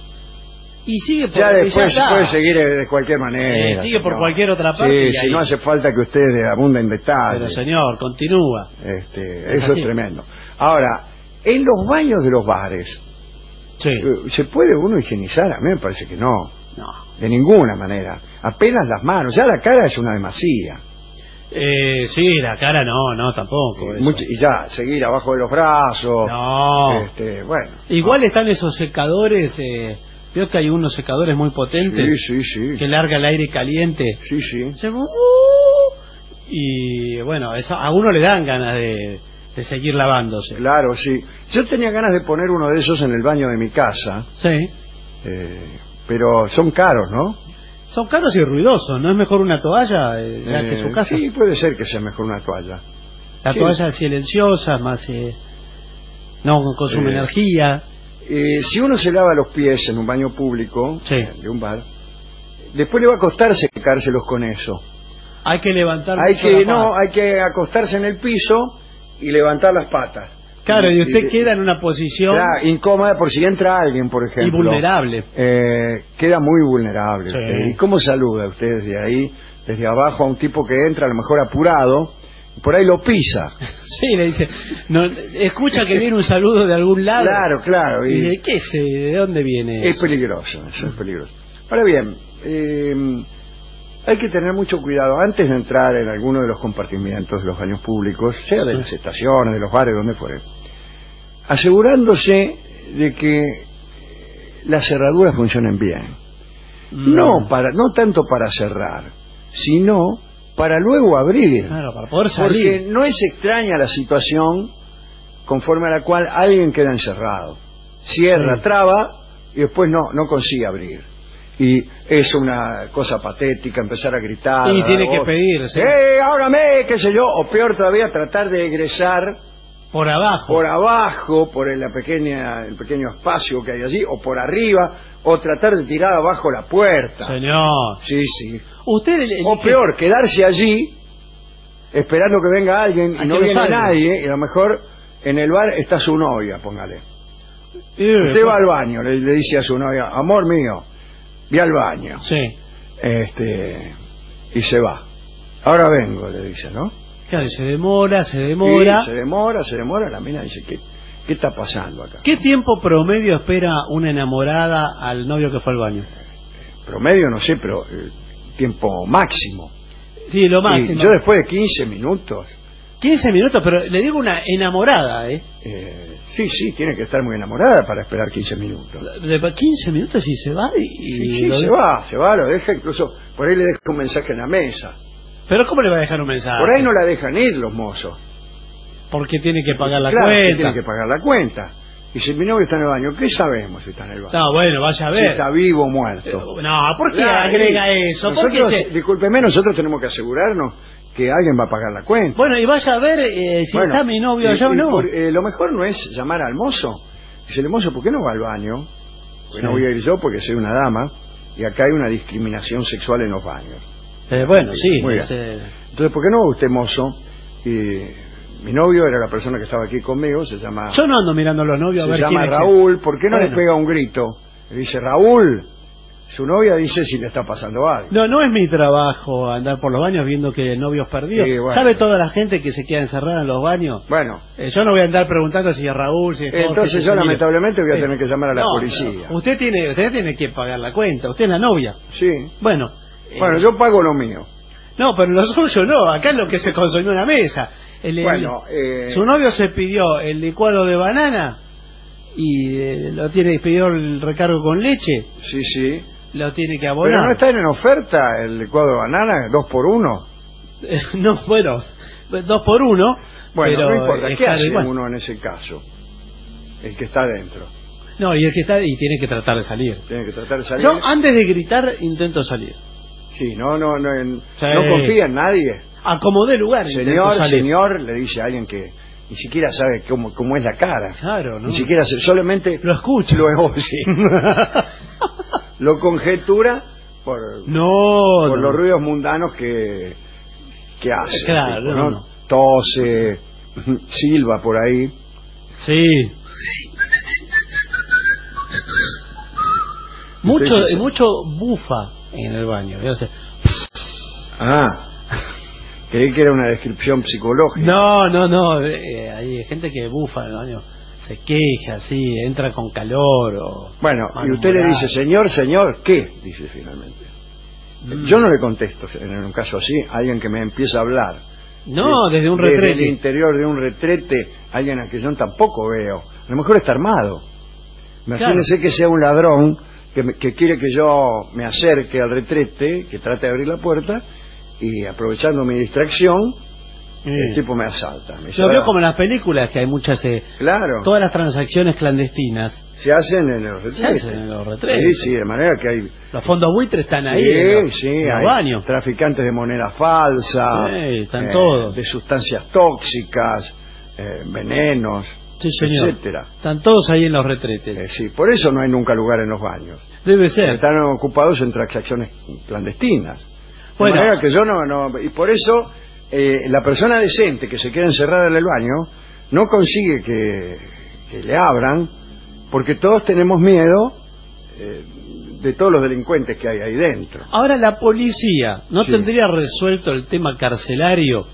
y sigue por después puede seguir de cualquier manera. Sigue por cualquier otra parte. Si no hace falta que ustedes abunden en detalles. Pero señor, continúa. Eso es tremendo. Ahora, en los baños de los bares, ¿se puede uno higienizar? A mí me parece que no. De ninguna manera. Apenas las manos. Ya la cara es una demasía. La cara no, tampoco. Y ya, seguir abajo de los brazos. No. Bueno. Igual están esos secadores. Veo que hay unos secadores muy potentes. Sí. Que larga el aire caliente. Sí. Y bueno, a uno le dan ganas de seguir lavándose. Claro, sí. Yo tenía ganas de poner uno de esos en el baño de mi casa. Sí. Pero son caros, ¿no? Son caros y ruidosos. ¿No es mejor una toalla que su casa? Sí, puede ser que sea mejor una toalla. La toalla silenciosa, más no consume energía. Si uno se lava los pies en un baño público de un bar, después le va a costar secárselos con eso. Hay que levantar. Hay que acostarse en el piso y levantar las patas. Claro, y usted queda en una posición incómoda por si entra alguien, por ejemplo. Y vulnerable. Queda muy vulnerable. Sí. ¿Y cómo saluda usted desde ahí, desde abajo, a un tipo que entra a lo mejor apurado, y por ahí lo pisa? Sí, le dice, escucha que viene un saludo de algún lado. Claro. Y dice, ¿qué es? ¿De dónde viene? Es peligroso, eso es peligroso. Ahora bien, hay que tener mucho cuidado antes de entrar en alguno de los compartimientos de los baños públicos, sea de las estaciones, de los bares, donde fuere, asegurándose de que las cerraduras funcionen bien. No tanto para cerrar, sino para luego abrir. Claro, para poder salir. Porque no es extraña la situación conforme a la cual alguien queda encerrado. Cierra, traba y después no consigue abrir. Y es una cosa patética empezar a gritar. Y tiene que pedir, ábrame, qué sé yo. O peor todavía, tratar de egresar Por abajo. Por abajo, por el pequeño espacio que hay allí, o por arriba, o tratar de tirar abajo la puerta. Señor. Sí, sí. Usted o peor, quedarse allí esperando que venga alguien y no viene nadie, y a lo mejor en el bar está su novia, póngale. Usted va al baño, le dice a su novia, amor mío, vi al baño. Sí. Y se va. Ahora vengo, le dice, ¿no? Claro, se demora. Sí, se demora, la mina dice, ¿qué está pasando acá? ¿Qué tiempo promedio espera una enamorada al novio que fue al baño? Promedio no sé, pero tiempo máximo. Sí, lo máximo. Y yo después de 15 minutos. 15 minutos, pero le digo una enamorada, Sí, tiene que estar muy enamorada para esperar 15 minutos. De 15 minutos y se va Sí, se va, lo deja, incluso por ahí le deja un mensaje en la mesa. ¿Pero cómo le va a dejar un mensaje? Por ahí no la dejan ir los mozos. Porque tiene que pagar la cuenta. Tiene que pagar la cuenta. Y si mi novio está en el baño, ¿qué sabemos si está en el baño? No, bueno, vaya a ver. Si está vivo o muerto. No, ¿por qué agrega eso? Discúlpeme, nosotros tenemos que asegurarnos que alguien va a pagar la cuenta. Bueno, y vaya a ver si está mi novio allá o no. Lo mejor no es llamar al mozo. Dice el mozo, ¿por qué no va al baño? Pues no voy a ir yo porque soy una dama y acá hay una discriminación sexual en los baños. Bueno, sí. Entonces, ¿por qué no va usted, mozo? Mi novio era la persona que estaba aquí conmigo, se llama... Yo no ando mirando a los novios a ver quién es. Se llama Raúl, ¿por qué no le pega un grito? Le dice, Raúl. Su novia dice si le está pasando algo. No es mi trabajo andar por los baños viendo que el novio es perdido. Sí, bueno. ¿Sabe toda la gente que se queda encerrada en los baños? Bueno. Yo no voy a andar preguntando si es Raúl, si es Jorge. Entonces yo lamentablemente voy a tener que llamar a la policía. No. Usted tiene que pagar la cuenta, usted es la novia. Sí. Bueno, yo pago lo mío. No, pero lo suyo no, acá es lo que se consumió en la mesa. Su novio se pidió el licuado de banana y pidió el recargo con leche. Sí. Lo tiene que abonar. Pero no está en oferta el licuado de banana, 2 por 1. No, bueno, 2 por 1. Bueno, pero no importa, ¿qué hace uno en ese caso? El que está adentro. No, y el que está y tiene que tratar de salir. Yo antes de gritar intento salir. Sí, no confía en nadie. Acomodé lugar. Señor, le dice a alguien que ni siquiera sabe cómo es la cara. Claro, ¿no? Ni siquiera solamente lo escucha. Lo conjetura por los ruidos mundanos que hace. Claro, ¿no? Tose, silba por ahí. Sí. Mucho bufa en el baño. Creí que era una descripción psicológica. No. Hay gente que bufa en el baño. Se queja, sí, entra con calor. Bueno, y usted le dice, señor, ¿qué? Dice finalmente. Yo no le contesto en un caso así a alguien que me empieza a hablar. No, desde un retrete. Desde el interior de un retrete, alguien a que yo tampoco veo. A lo mejor está armado. Imagínese que sea un ladrón que quiere que yo me acerque al retrete, que trate de abrir la puerta, y aprovechando mi distracción, el tipo me asalta. Lo veo como en las películas, que hay muchas... claro. Todas las transacciones clandestinas se hacen en los retretes. Sí, de manera que hay... Los fondos buitres están ahí, en los baños. Traficantes de moneda falsa, están todos. De sustancias tóxicas, venenos, etcétera. Están todos ahí en los retretes. Sí, por eso no hay nunca lugar en los baños. Debe ser. Están ocupados en transacciones clandestinas. De Bueno, manera que yo no... Y por eso la persona decente que se queda encerrada en el baño no consigue que le abran, porque todos tenemos miedo de todos los delincuentes que hay ahí dentro. Ahora la policía no tendría resuelto el tema carcelario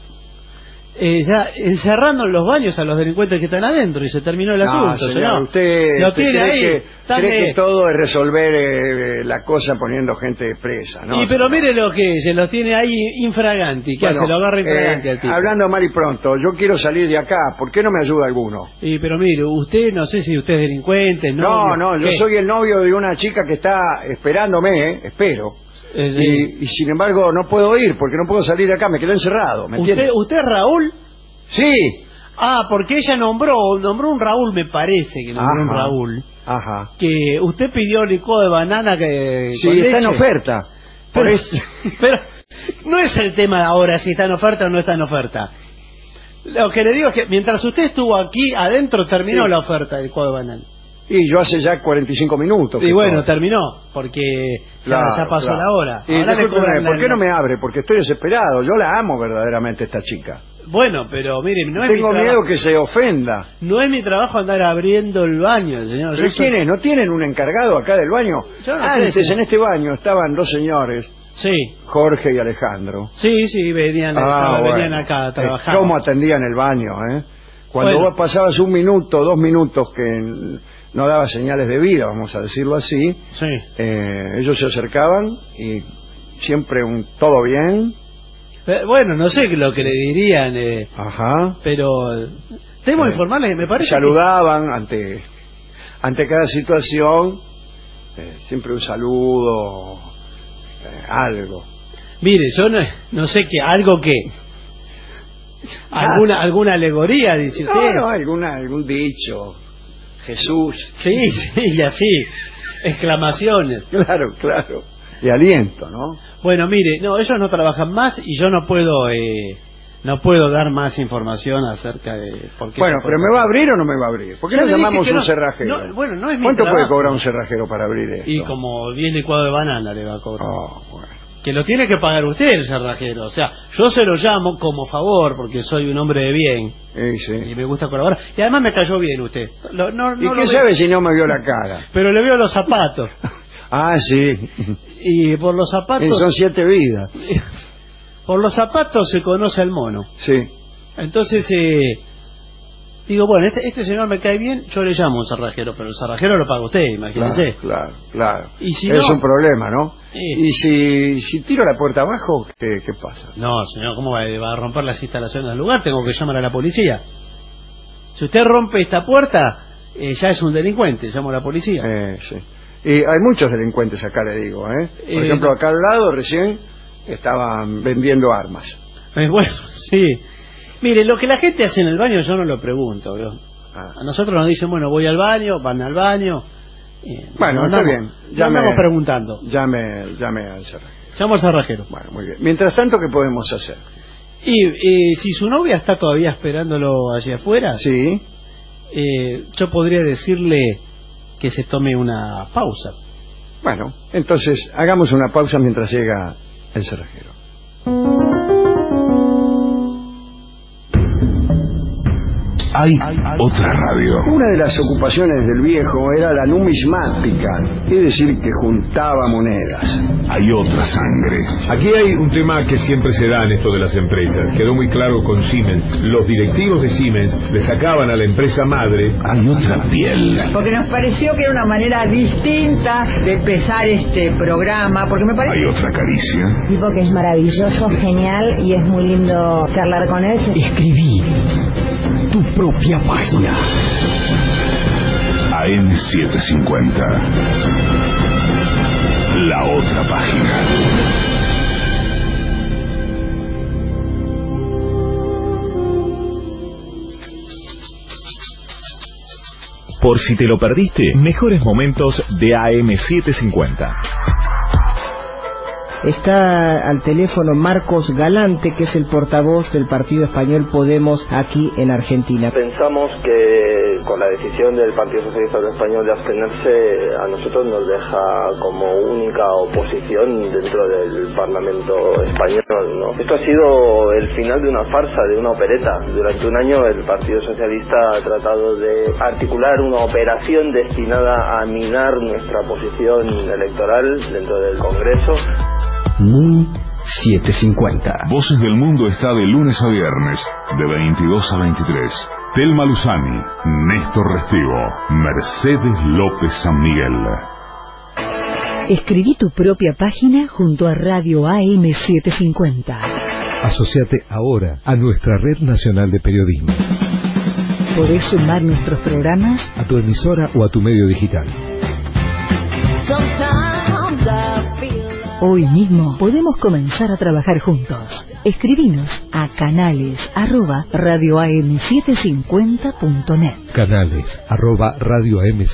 ya encerrando en los baños a los delincuentes que están adentro y se terminó el asunto. Señor, usted lo tiene cree ahí. Cree que todo es resolver la cosa poniendo gente presa, ¿no? Pero mire lo que se lo tiene ahí infraganti. ¿Qué hace? Lo agarra infraganti al tipo. Hablando mal y pronto, yo quiero salir de acá. ¿Por qué no me ayuda alguno? Pero mire, usted no sé si usted es delincuente, ¿no? No, yo soy el novio de una chica que está esperándome, espero. Y sin embargo no puedo ir porque no puedo salir de acá, me quedé encerrado. ¿Usted es Raúl? Sí. Porque ella nombró un Raúl, me parece que nombró un Raúl. Ajá. Que usted pidió licuado de banana que sí, está en oferta. Pero no es el tema ahora si está en oferta o no está en oferta. Lo que le digo es que mientras usted estuvo aquí adentro terminó la oferta del cuadro banal. Y yo hace ya 45 minutos. Y bueno, terminó, porque ya pasó la hora. Y ahora ¿por qué no me abre? Porque estoy desesperado. Yo la amo verdaderamente, esta chica. Bueno, pero miren, no es Tengo miedo que se ofenda. No es mi trabajo andar abriendo el baño, señor. ¿Pero quién es? ¿No tienen un encargado acá del baño? Antes, en este baño, estaban dos señores. Sí. Jorge y Alejandro. Sí, venían acá a trabajar. ¿Cómo atendían el baño, Cuando vos pasabas 1 minuto, 2 minutos que no daba señales de vida, vamos a decirlo así, ellos se acercaban y siempre todo bien. Bueno, no sé lo que le dirían, pero debo informarles, me parece. Saludaban ante cada situación, siempre un saludo, algo. Mire, yo no sé qué, algo que... ¿Alguna alegoría, dice usted? No, algún dicho. Jesús. Sí, y así, exclamaciones. Claro. Y aliento, ¿no? Bueno, mire, ellos no trabajan más y yo no puedo dar más información acerca de por qué. Bueno, pero ¿me va a abrir o no me va a abrir? ¿Por qué no llamamos un cerrajero? No es mi ¿Cuánto trabajo. puede cobrar un cerrajero para abrir esto? Y como 10 licuados de banana le va a cobrar. Que lo tiene que pagar usted el cerrajero. O sea, yo se lo llamo como favor porque soy un hombre de bien. Y me gusta colaborar. Y además me cayó bien usted. ¿Y qué sabe si no me vio la cara? Pero le veo los zapatos. Sí. Y por los zapatos... Y son 7 vidas. Por los zapatos se conoce al mono. Sí. Entonces, digo, bueno, este señor me cae bien, yo le llamo un cerrajero, pero el cerrajero lo paga usted, imagínese. Claro. Y si es un problema, ¿no? Y si tiro la puerta abajo, ¿qué pasa? No, señor, ¿cómo va a romper las instalaciones del lugar? Tengo que llamar a la policía. Si usted rompe esta puerta, ya es un delincuente, llamo a la policía. Sí. Y hay muchos delincuentes acá, le digo, Por ejemplo, acá al lado recién estaban vendiendo armas. Bueno, sí. Mire, lo que la gente hace en el baño yo no lo pregunto, ¿no? A nosotros nos dicen, bueno, voy al baño, van al baño. Bueno, está bien. Ya andamos preguntando. Llame al cerrajero. Llamo al cerrajero. Bueno, muy bien. Mientras tanto, ¿qué podemos hacer? Y si su novia está todavía esperándolo allí afuera, sí, yo podría decirle que se tome una pausa. Bueno, entonces hagamos una pausa mientras llega el cerrajero. Hay otra radio. Una de las ocupaciones del viejo era la numismática, es decir, que juntaba monedas. Hay otra sangre. Aquí hay un tema que siempre se da en esto de las empresas. Quedó muy claro con Siemens. Los directivos de Siemens le sacaban a la empresa madre. Hay otra piel. Porque nos pareció que era una manera distinta de empezar este programa, porque me parece... Hay otra caricia. Tipo que es maravilloso, genial, y es muy lindo charlar con él. Escribí tu propia página. AM750. La otra página. Por si te lo perdiste, mejores momentos de AM750. Está al teléfono Marcos Galante, que es el portavoz del Partido Español Podemos aquí en Argentina. Pensamos que con la decisión del Partido Socialista Español de abstenerse, a nosotros nos deja como única oposición dentro del Parlamento español, ¿no? Esto ha sido el final de una farsa, de una opereta. Durante un año el Partido Socialista ha tratado de articular una operación destinada a minar nuestra posición electoral dentro del Congreso. Muy 750. Voces del Mundo está de lunes a viernes, de 22 a 23. Telma Luzani, Néstor Restivo, Mercedes López San Miguel. Escribí tu propia página junto a Radio AM750. Asociate ahora a nuestra Red Nacional de Periodismo. Podés sumar nuestros programas a tu emisora o a tu medio digital. Hoy mismo podemos comenzar a trabajar juntos. Escribinos a canales@radioam750.net.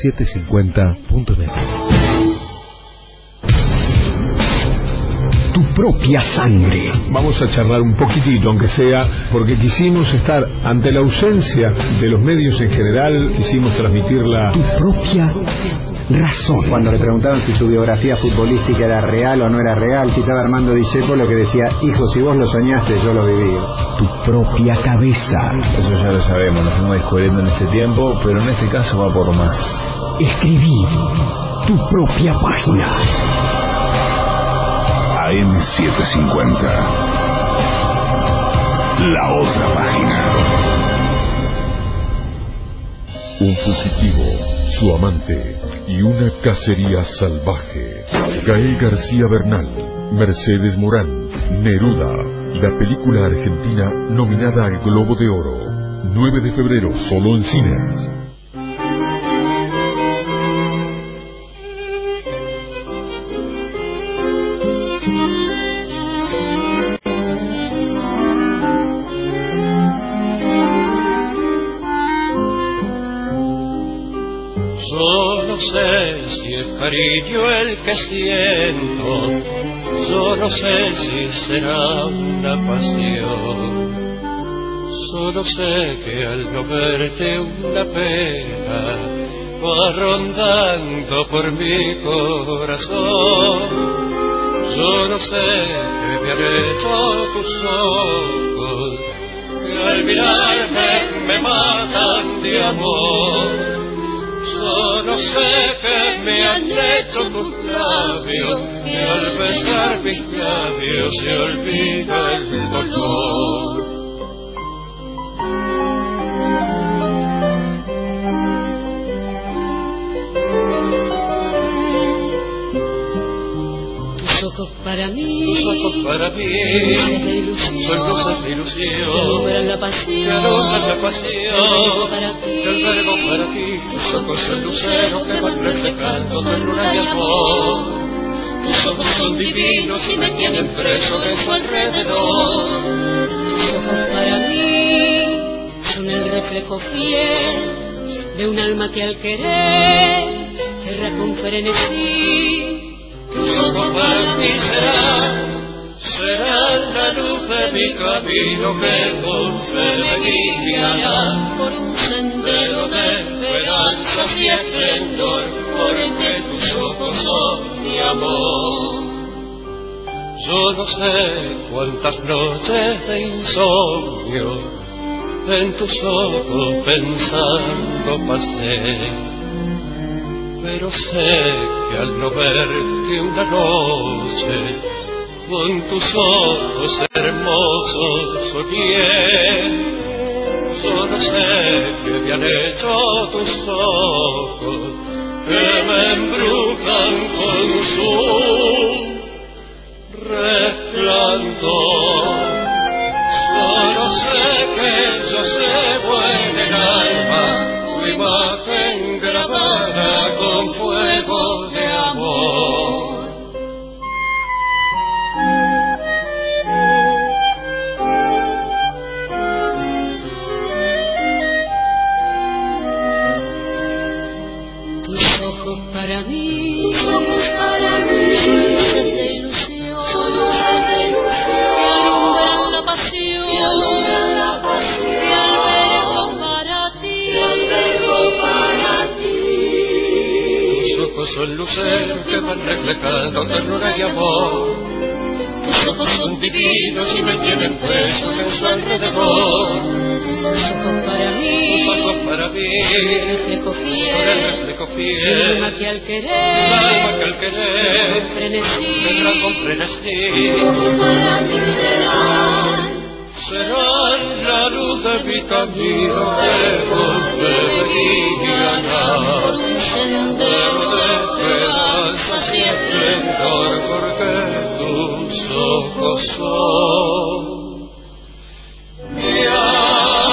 Canales@radioam750.net. Tu propia sangre. Vamos a charlar un poquitito, aunque sea, porque quisimos estar ante la ausencia de los medios en general, quisimos transmitirla. Tu propia razón. Cuando le preguntaban si su biografía futbolística era real o no era real, citaba Armando Discepolo que decía: hijo, si vos lo soñaste, yo lo viví. Tu propia cabeza. Eso ya lo sabemos, nos fuimos descubriendo en este tiempo, pero en este caso va por más. Escribí tu propia página. AM750. La otra página. Un fugitivo, su amante y una cacería salvaje. Gael García Bernal, Mercedes Morán, Neruda, la película argentina nominada al Globo de Oro. 9 de febrero, solo en cines. Cariño el que siento, yo no sé si será una pasión. Solo sé que al no verte una pena va rondando por mi corazón. Yo no sé qué me han hecho tus ojos, que al mirarme me matan de amor. Solo sé que me han hecho tus labios, y al besar mis labios se olvida el dolor. Tus ojos para mí son luces de ilusión, que alumbran la pasión, el verbo para ti. Tus ojos son luceros que van reflejando ternura y amor. Tus ojos son divinos y me tienen preso de su alrededor. Tus ojos para mí son el reflejo fiel de un alma que al querer querrá con frenesí. Tus ojos para mí serán la luz de mi camino que con fe me guiará por un sendero de esperanzas y esplendor, porque tus ojos son mi amor. Yo no sé cuántas noches de insomnio en tus ojos pensando pasé, pero sé que al no verte una noche con tus ojos hermosos soñé. Solo sé que me han hecho tus ojos, que me embrujan con su resplandor. Solo sé que yo llevo en el alma tu imagen grabada con fuego de amor. Tus ojos para mí, luces de ilusión, que alumbran la pasión, que albergo para ti. Tus ojos son luceros que van reflejando ternura y amor. Tus ojos son divinos y me tienen preso en su alrededor. Tus ojos para mí, el reflejo fiel, el alma que al querer, con frenesí, tus ojos para mí serán la luz de mi camino que con fe me guiará por un sendero de esperanzas y esplendor, porque tus ojos son mi amor.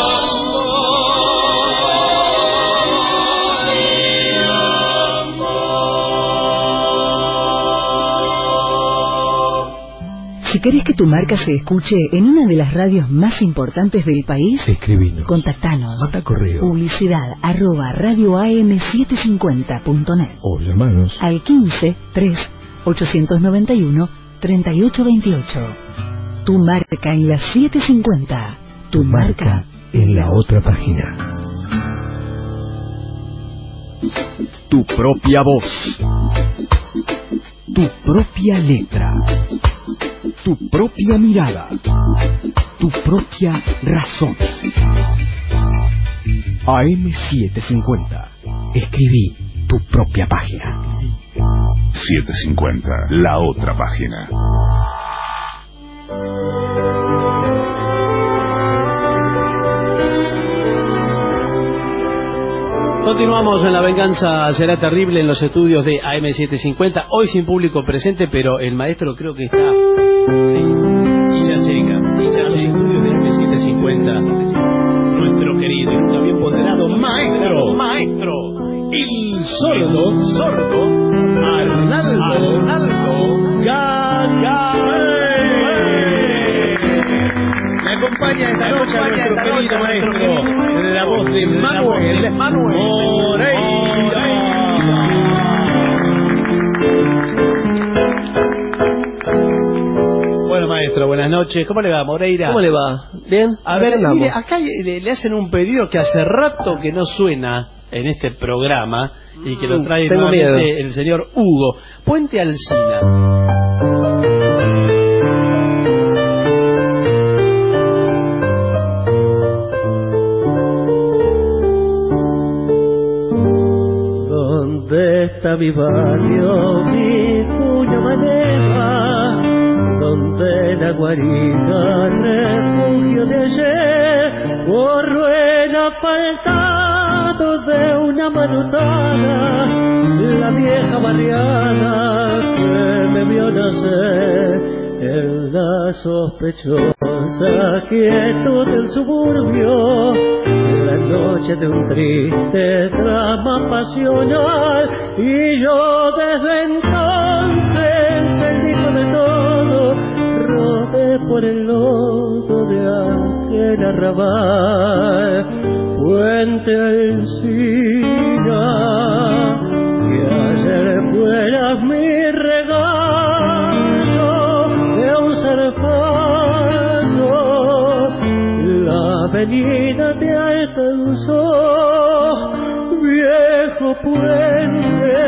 Si querés que tu marca se escuche en una de las radios más importantes del país, escribinos, contactanos, manda correo, publicidad @radioam750.net o llamanos al 15 3 891 3828. Tu marca en la 750. Tu marca en la otra página. Tu propia voz. Tu propia letra. Tu propia mirada. Tu propia razón. AM750. Escribí tu propia página. 750, la otra página. Continuamos en La Venganza Será Terrible en los estudios de AM750. Hoy sin público presente, pero el maestro creo que está. Sí, y se acerca. Y ya los estudios de AM750. Nuestro querido y nunca bien ponderado maestro. El sordo Arnaldo Garay. Me acompaña esta noche nuestro querido maestro, la voz de Manuel Moreira. Bueno, maestro, buenas noches. ¿Cómo le va, Moreira? ¿Cómo le va? ¿Bien? A ver, mire, acá le hacen un pedido que hace rato que no suena en este programa y que lo trae nuevamente el señor Hugo. Puente Alsina. ¿Dónde está mi barrio, mi cuña maneja? ¿Dónde la guarida, refugio de ayer? Corro el asfaltado de una manotada, la vieja barriada que me vio nacer en la sospechosa quietud del suburbio, en la noche de un triste drama pasional. Y yo desde entonces, el hijo de todo, rodé por el lodo de aquel arrabal. Puente Alsina, que ayer fueras mi regalo de un zarpazo, la avenida te alcanzó, viejo puente,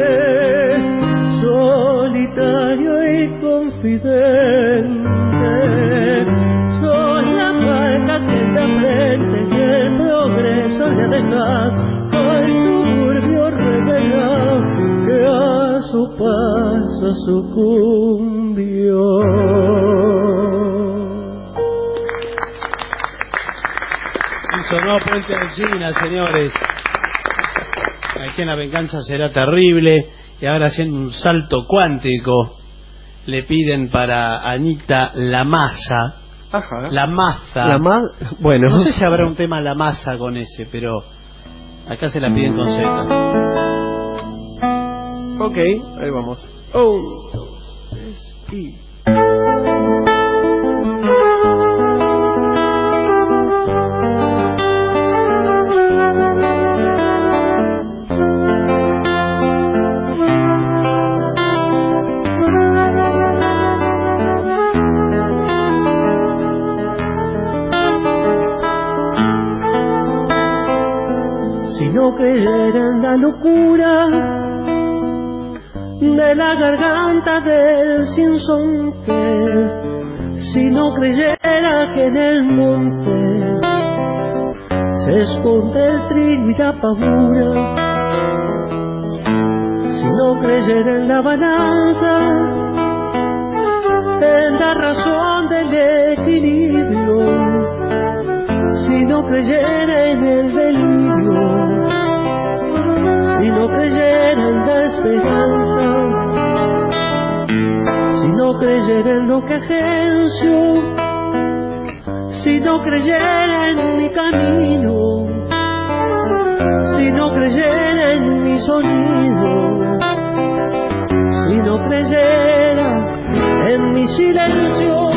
solitario y confidente. Sos la marca que te frente y el progreso le deja al suburbio revelado que a su paso sucumbió. Y sonó Puente Alsina, señores. Aquí en La Venganza Será Terrible. Y ahora, haciendo un salto cuántico, le piden para Anita La Masa. Ajá. La Masa. Bueno. No sé si habrá un tema La Masa con ese, pero acá se la piden con Z. Ok, ahí vamos. 1, 2, 3 y... Si no creyera en la locura de la garganta del sinsonte, si no creyera que en el monte se esconde el trigo y la pavura, si no creyera en la balanza, en la razón del equilibrio, si no creyera en el delirio, si no creyera en la esperanza, si no creyera en lo que agencio, si no creyera en mi camino, si no creyera en mi sonido, si no creyera en mi silencio,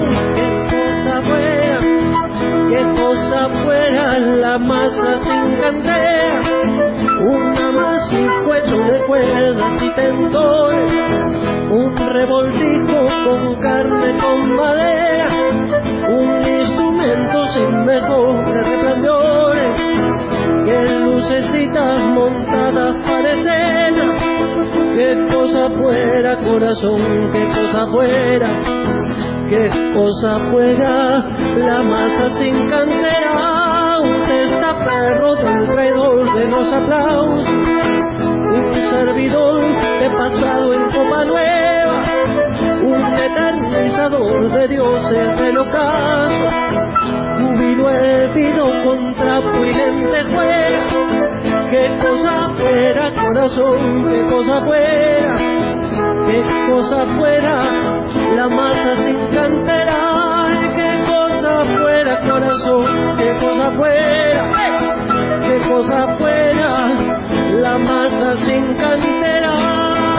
qué cosa fuera la masa sin candela, una masa sin cuero de cuerdas y tendores, un revoltijo con carne, con madera, un instrumento sin mejores resplandores, que lucecitas montadas para escena. Qué cosa fuera, corazón, qué cosa fuera, qué cosa fuera la masa sin cantera, un testaferro del traidor de los aplausos, un servidor de pasado en copa nueva, un eternizador de dioses del ocaso, júbilo épido con trapo y lentejuela. Qué cosa fuera, corazón, qué cosa fuera, qué cosa fuera la masa sin cantera. Qué cosa fuera, corazón, qué cosa fuera, qué cosa fuera la masa sin cantera.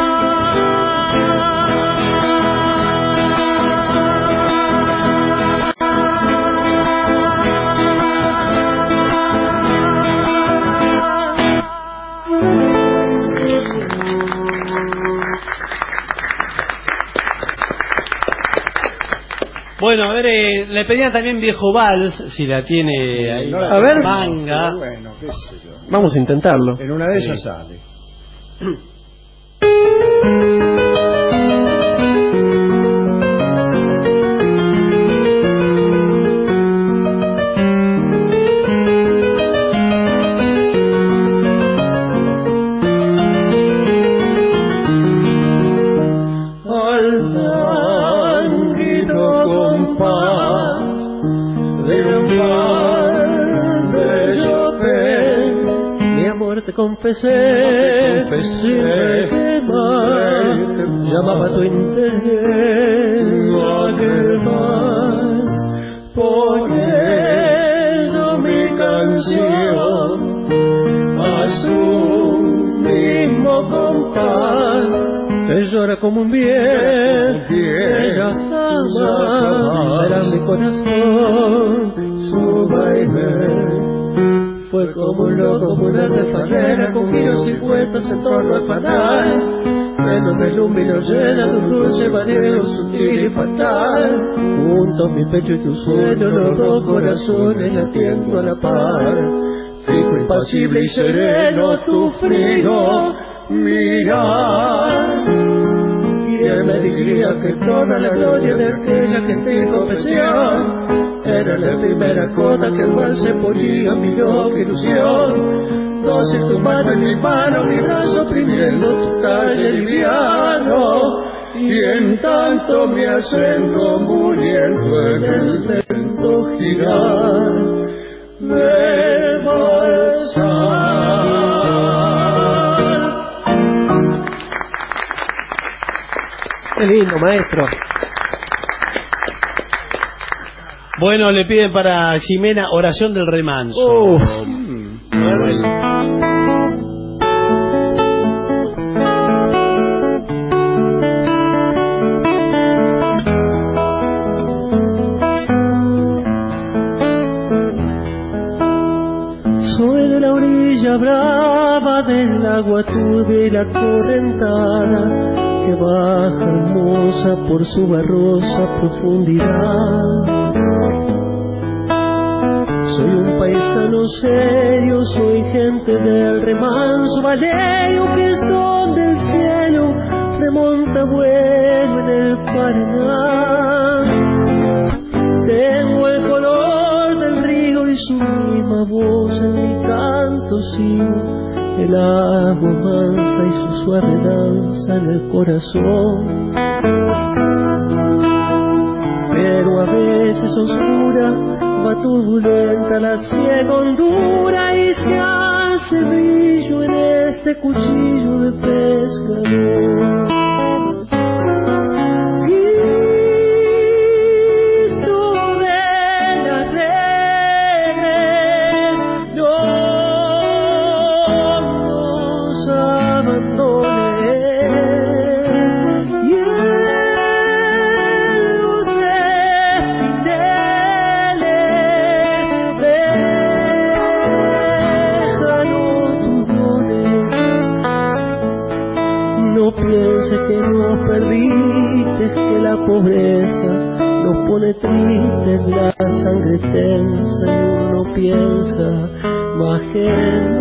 Bueno, a ver, le pedían también Viejo Vals, si la tiene ahí. No a ver, manga. Bueno, qué sé yo. Vamos a intentarlo. En una de esas sale. Confesé, llamaba tu interés, no que más, por eso mi canción a su mismo compás, que llora como un bien, ella jamás era mi corazón, su baile. Fue como un loco, como una refajera, con giros y vueltas en torno al fanal. Menos de luz lo llena de un dulce manero sutil y fatal. Juntos mi pecho y tu sueño, los dos corazones latiendo a la par. Fijo, impasible y sereno, tu frío mirar. Y él me diría que toda la gloria de aquella gentil confesión era la primera cota que el mal se ponía mi loca ilusión. Dos en tu mano en mi mano, mi brazo oprimiendo tu talle liviano, y en tanto me hacen muriendo en el lento girar de balsar. Qué lindo, maestro. Bueno, le piden para Ximena Oración del Remanso. Soy de la orilla brava del agua turbia y la correntada que baja hermosa por su barrosa profundidad. Soy un paisano serio, soy gente del remanso valerio que son del cielo, remonta vuelo en el Paraná. Tengo el color del río y su misma voz en mi canto, sí, el agua mansa y su suave danza en el corazón. Pero a veces oscura va turbulenta la ciega hondura y se hace brillo en este cuchillo de pescador. Cristo de las redes, no nos abandone. No piense viste que la pobreza nos pone tristes, la sangre tensa y uno piensa más que en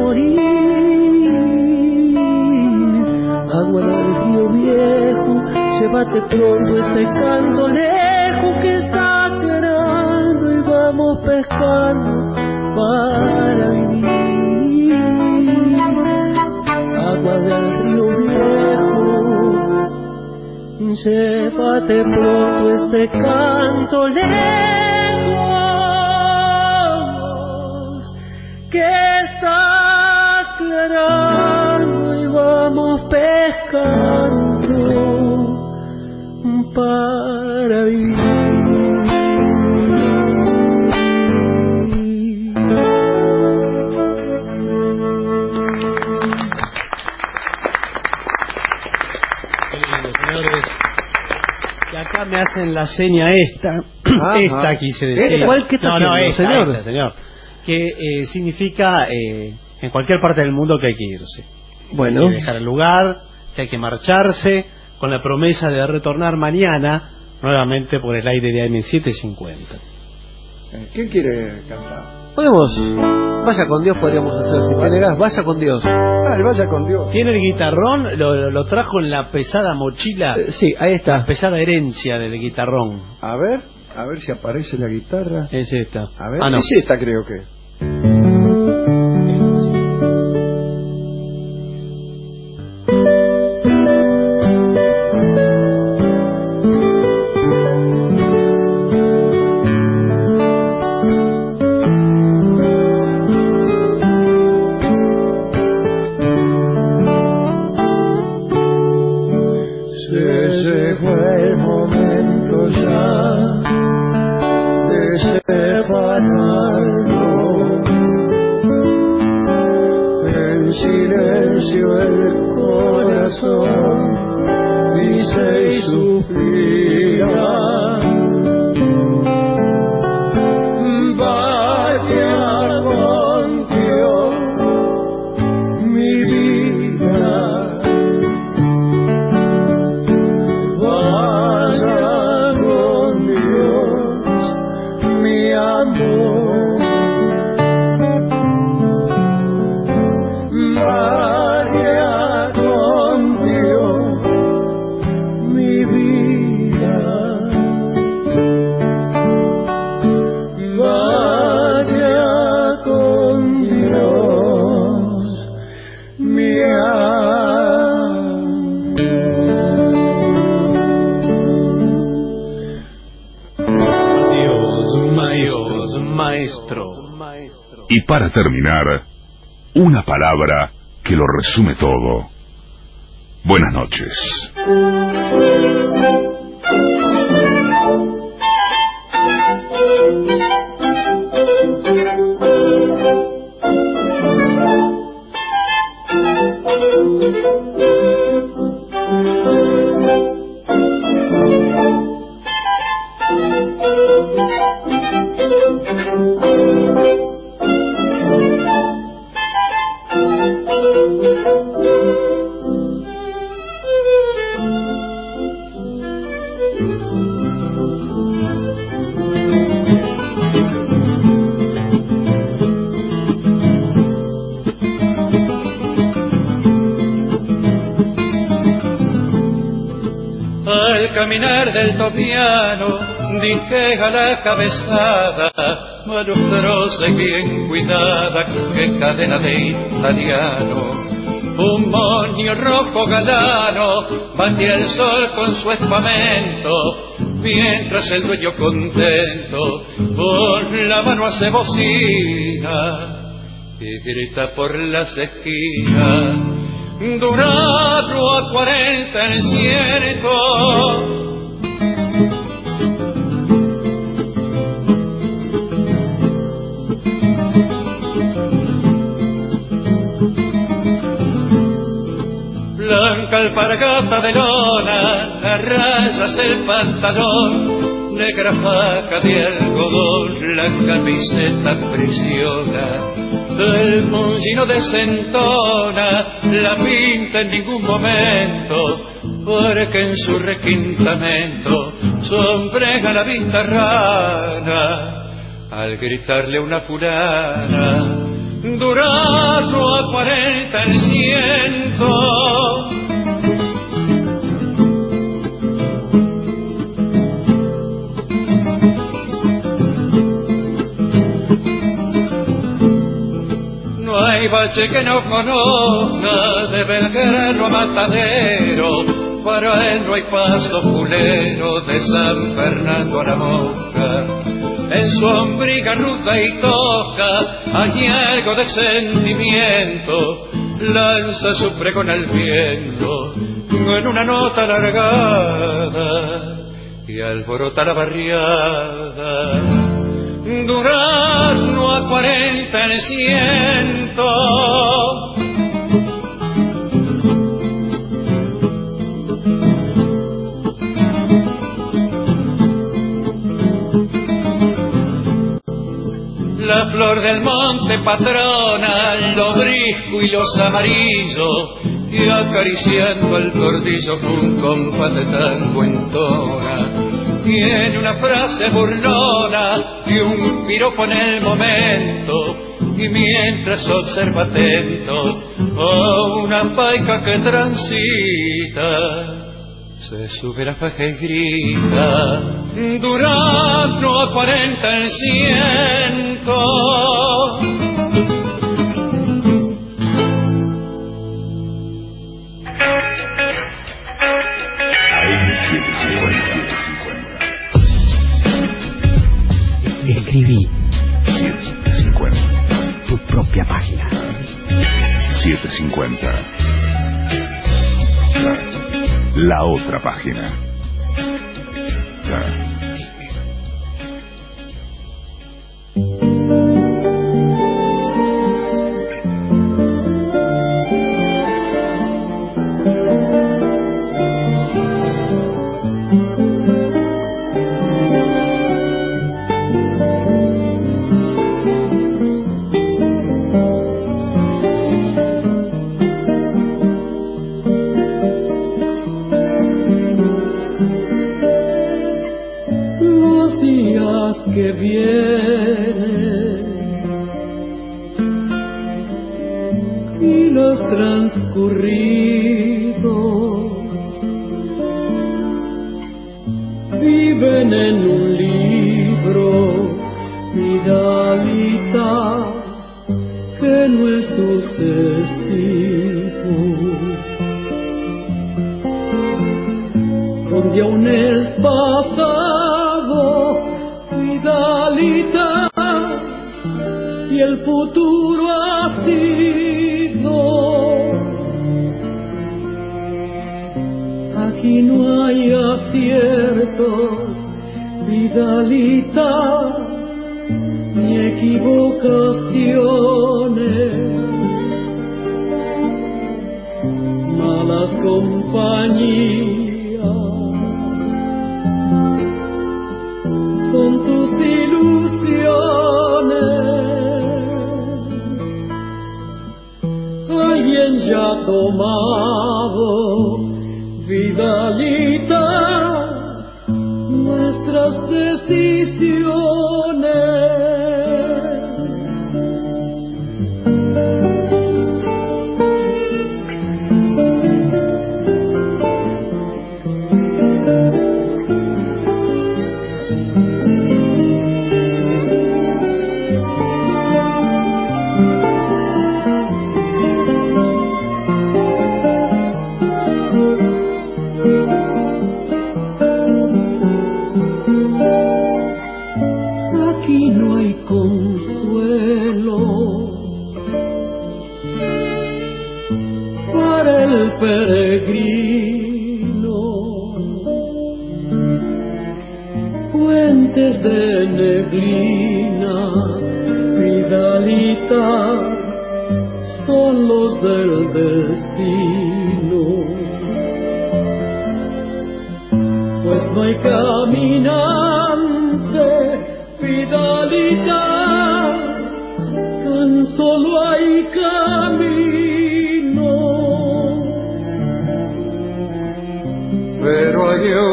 morir. Agua del río viejo, llévate pronto ese canto lejos que está quedando y vamos pescando para vivir. Agua del río viejo, llévate pronto este canto lejos que está aclarando y vamos pescando para vivir. Acá me hacen la seña esta quise decir. ¿Cuál que está haciendo, señor? Esta, señor. Que significa en cualquier parte del mundo que hay que irse. Bueno. Hay que dejar el lugar, que hay que marcharse, con la promesa de retornar mañana, nuevamente por el aire de AM750. ¿Quién quiere cantar? Podemos, vaya con Dios podríamos hacer, si te negás, vaya con Dios. El vaya con Dios. ¿Tiene el guitarrón? ¿Lo trajo en la pesada mochila? Sí, ahí está. La pesada herencia del guitarrón. A ver si aparece la guitarra. Es esta. A ver, no. Es esta creo que. Y para terminar, una palabra que lo resume todo. Buenas noches. Caminar del topiano, dije a la cabezada, malustróse bien cuidada, que cadena de italiano. Un moño rojo galano batía el sol con su espamento, mientras el dueño contento con la mano hace bocina y grita por las esquinas. Durado a 40 en cierto, blanca alpargata de lona, a rayas el pantalón, negra faja de algodón, la camiseta prisiona. El mungino desentona, la pinta en ningún momento, porque en su requintamento sombrega la vista rana. Al gritarle a una fulana, Durazno a 40 el ciento. No hay bache que no conozca, de Belgrano a Matadero, para él no hay paso fulero, de San Fernando a La Mosca. En su ombriga ruda y toca hay algo de sentimiento, lanza su pregón al viento en una nota alargada y alborota la barriada. Durazno a 40 el ciento. La flor del monte patrona, lo brisco y los amarillos, y acariciando el cordillo un compás de tango entona. Tiene una frase burlona y un piropo en el momento, y mientras observa atento a una paica que transita, se sube la faja y grita: Durazno a 40 el ciento. Escribí 750. tu propia página. 750. La otra página.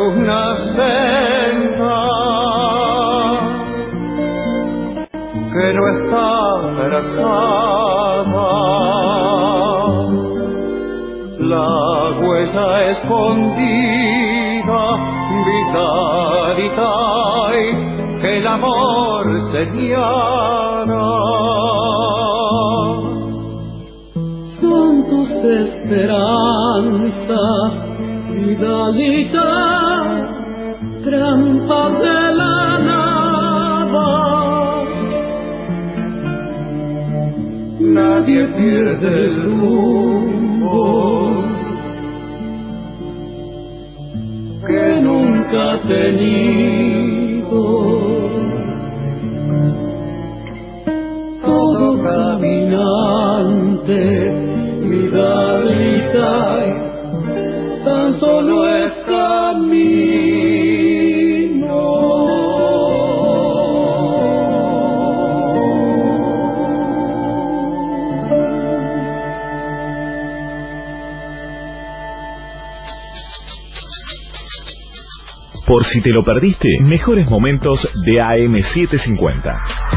una senda que no está trazada, la huella escondida, vitalidad, que el amor señala. Son tus esperanzas, vitalidad, trampas de la nada. Nadie pierde el rumbo que nunca ha tenido. Todo caminante, vitalidad, tan solo es camino. Por si te lo perdiste, mejores momentos de AM750.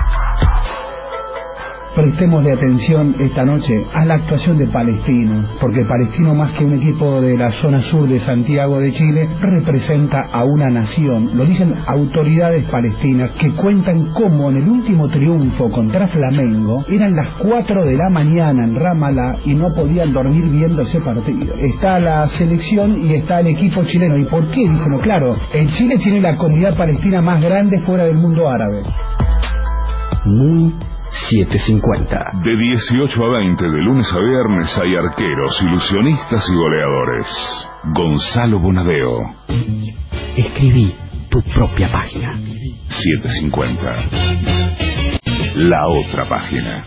Prestémosle atención esta noche a la actuación de Palestino, porque Palestino, más que un equipo de la zona sur de Santiago de Chile, representa a una nación. Lo dicen autoridades palestinas, que cuentan cómo en el último triunfo contra Flamengo eran las 4 de la mañana en Ramallah y no podían dormir viendo ese partido. Está la selección y está el equipo chileno. ¿Y por qué? Dicen, claro, en Chile tiene la comunidad palestina más grande fuera del mundo árabe. Muy 750. De 18 a 20 de lunes a viernes hay arqueros, ilusionistas y goleadores. Gonzalo Bonadeo. Escribí tu propia página. 750. La otra página.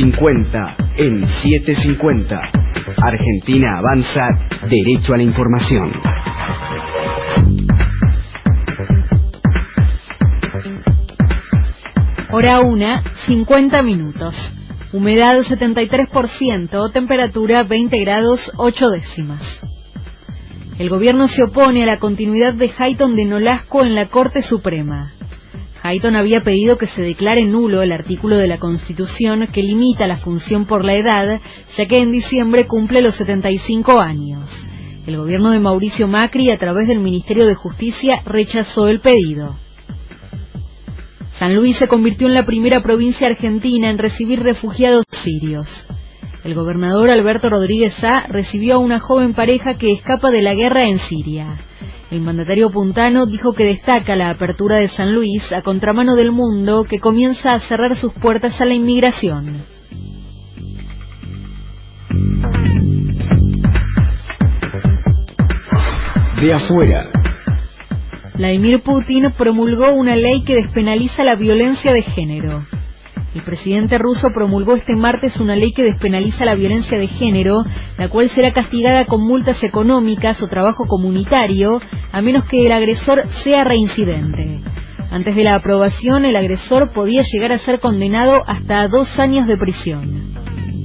750 en 750. Argentina avanza, derecho a la información. Hora 1, 50 minutos. Humedad 73%, temperatura 20 grados 8 décimas. El gobierno se opone a la continuidad de Hayton de Nolasco en la Corte Suprema. Hayton había pedido que se declare nulo el artículo de la Constitución que limita la función por la edad, ya que en diciembre cumple los 75 años. El gobierno de Mauricio Macri, a través del Ministerio de Justicia, rechazó el pedido. San Luis se convirtió en la primera provincia argentina en recibir refugiados sirios. El gobernador Alberto Rodríguez Sá recibió a una joven pareja que escapa de la guerra en Siria. El mandatario puntano dijo que destaca la apertura de San Luis a contramano del mundo, que comienza a cerrar sus puertas a la inmigración. De afuera. Vladimir Putin promulgó una ley que despenaliza la violencia de género. El presidente ruso promulgó este martes una ley que despenaliza la violencia de género, la cual será castigada con multas económicas o trabajo comunitario, a menos que el agresor sea reincidente. Antes de la aprobación, el agresor podía llegar a ser condenado hasta 2 años de prisión.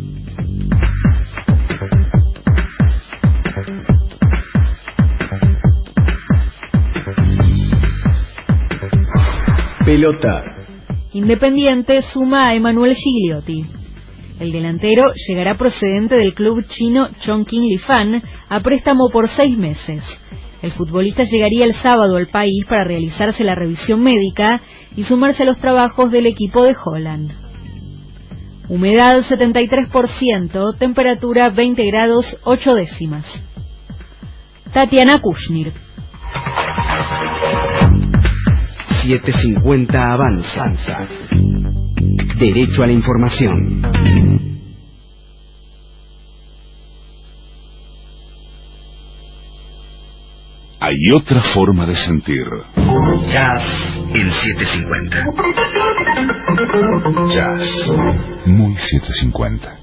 Pelota. Independiente suma a Emanuel Gigliotti. El delantero llegará procedente del club chino Chongqing Lifan a préstamo por 6 meses. El futbolista llegaría el sábado al país para realizarse la revisión médica y sumarse a los trabajos del equipo de Holland. Humedad 73%, temperatura 20 grados 8 décimas. Tatiana Kushnir. 750 avanza. Derecho a la información. Hay otra forma de sentir. Jazz en 750. Jazz. Muy 750.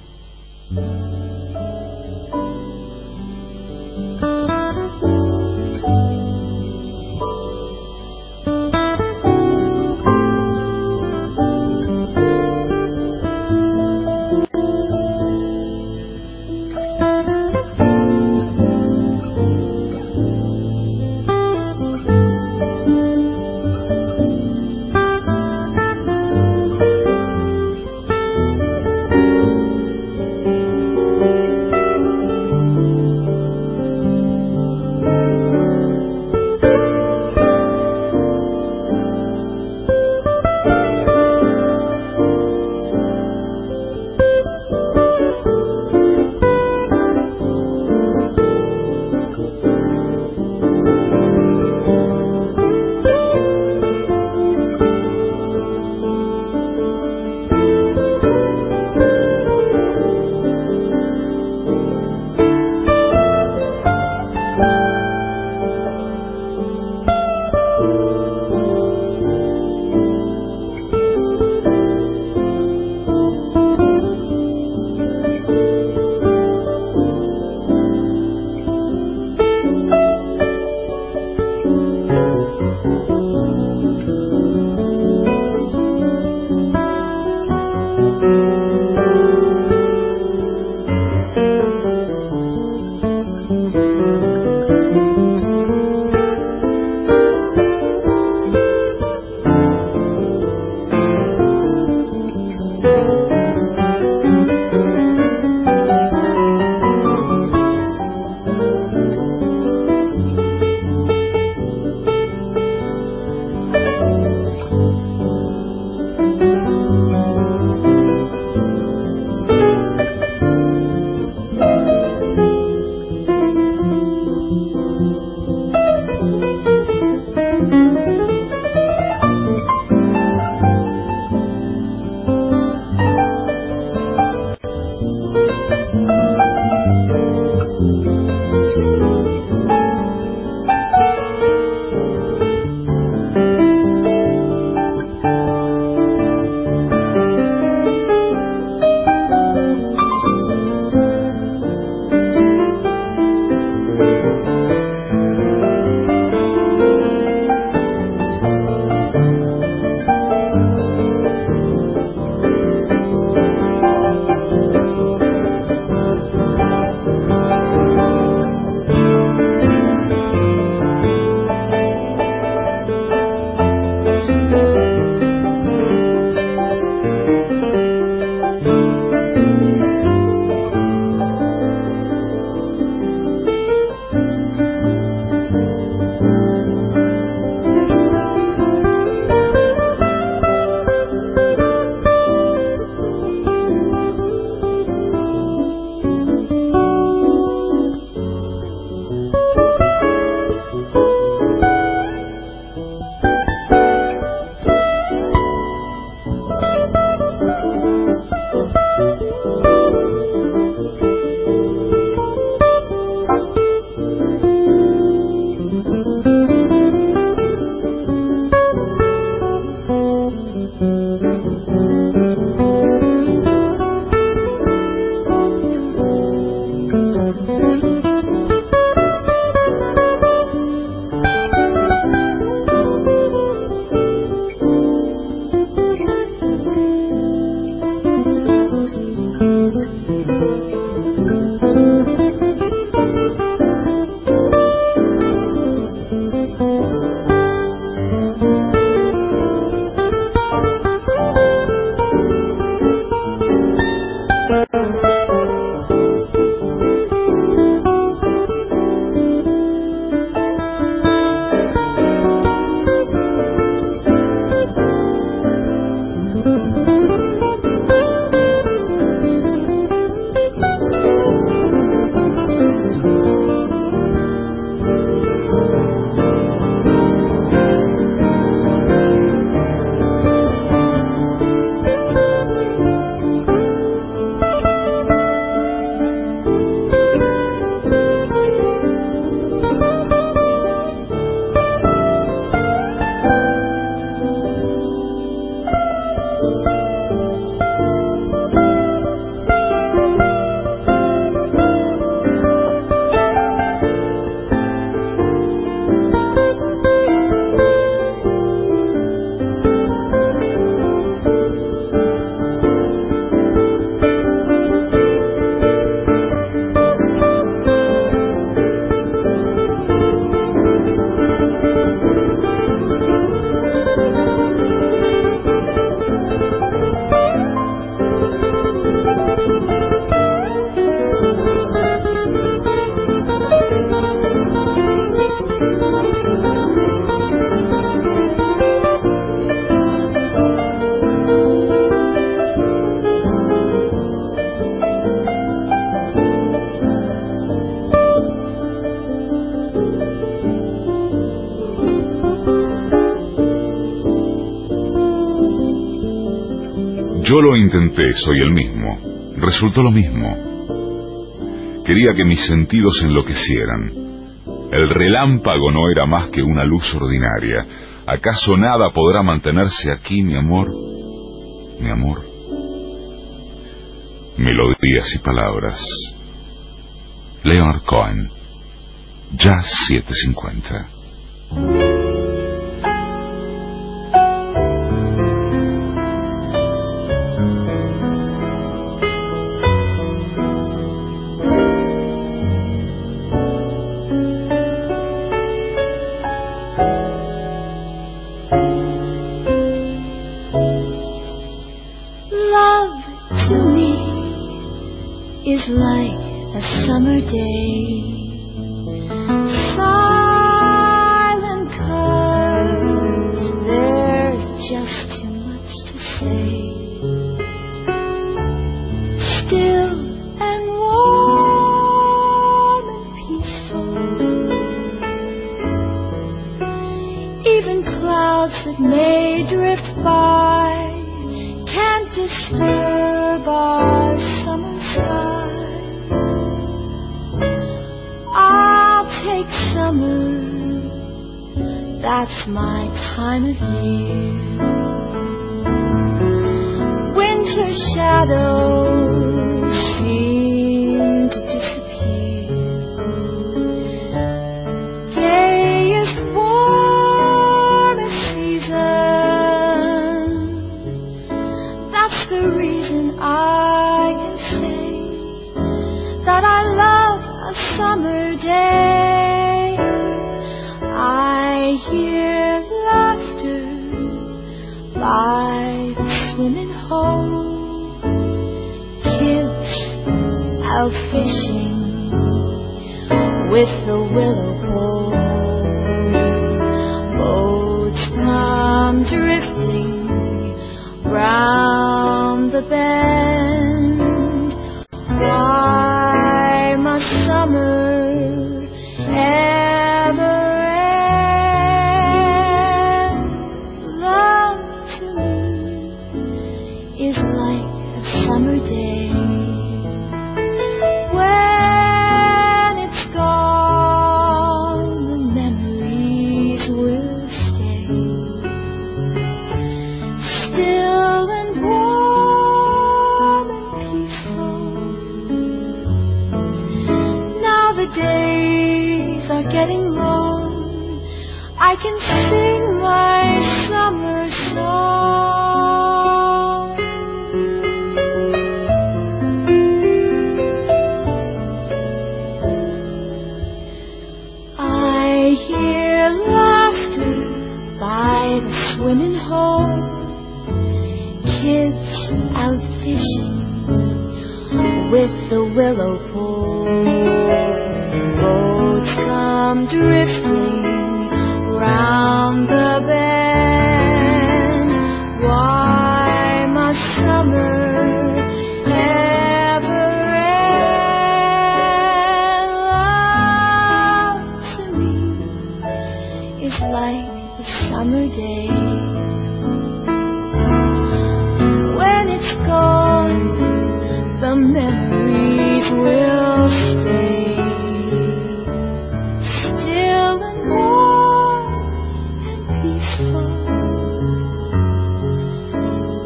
Yo lo intenté, soy el mismo. Resultó lo mismo. Quería que mis sentidos enloquecieran. El relámpago no era más que una luz ordinaria. ¿Acaso nada podrá mantenerse aquí, mi amor? Mi amor. Melodías y palabras. Leonard Cohen. Jazz 750.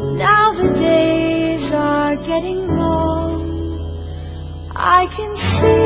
I can see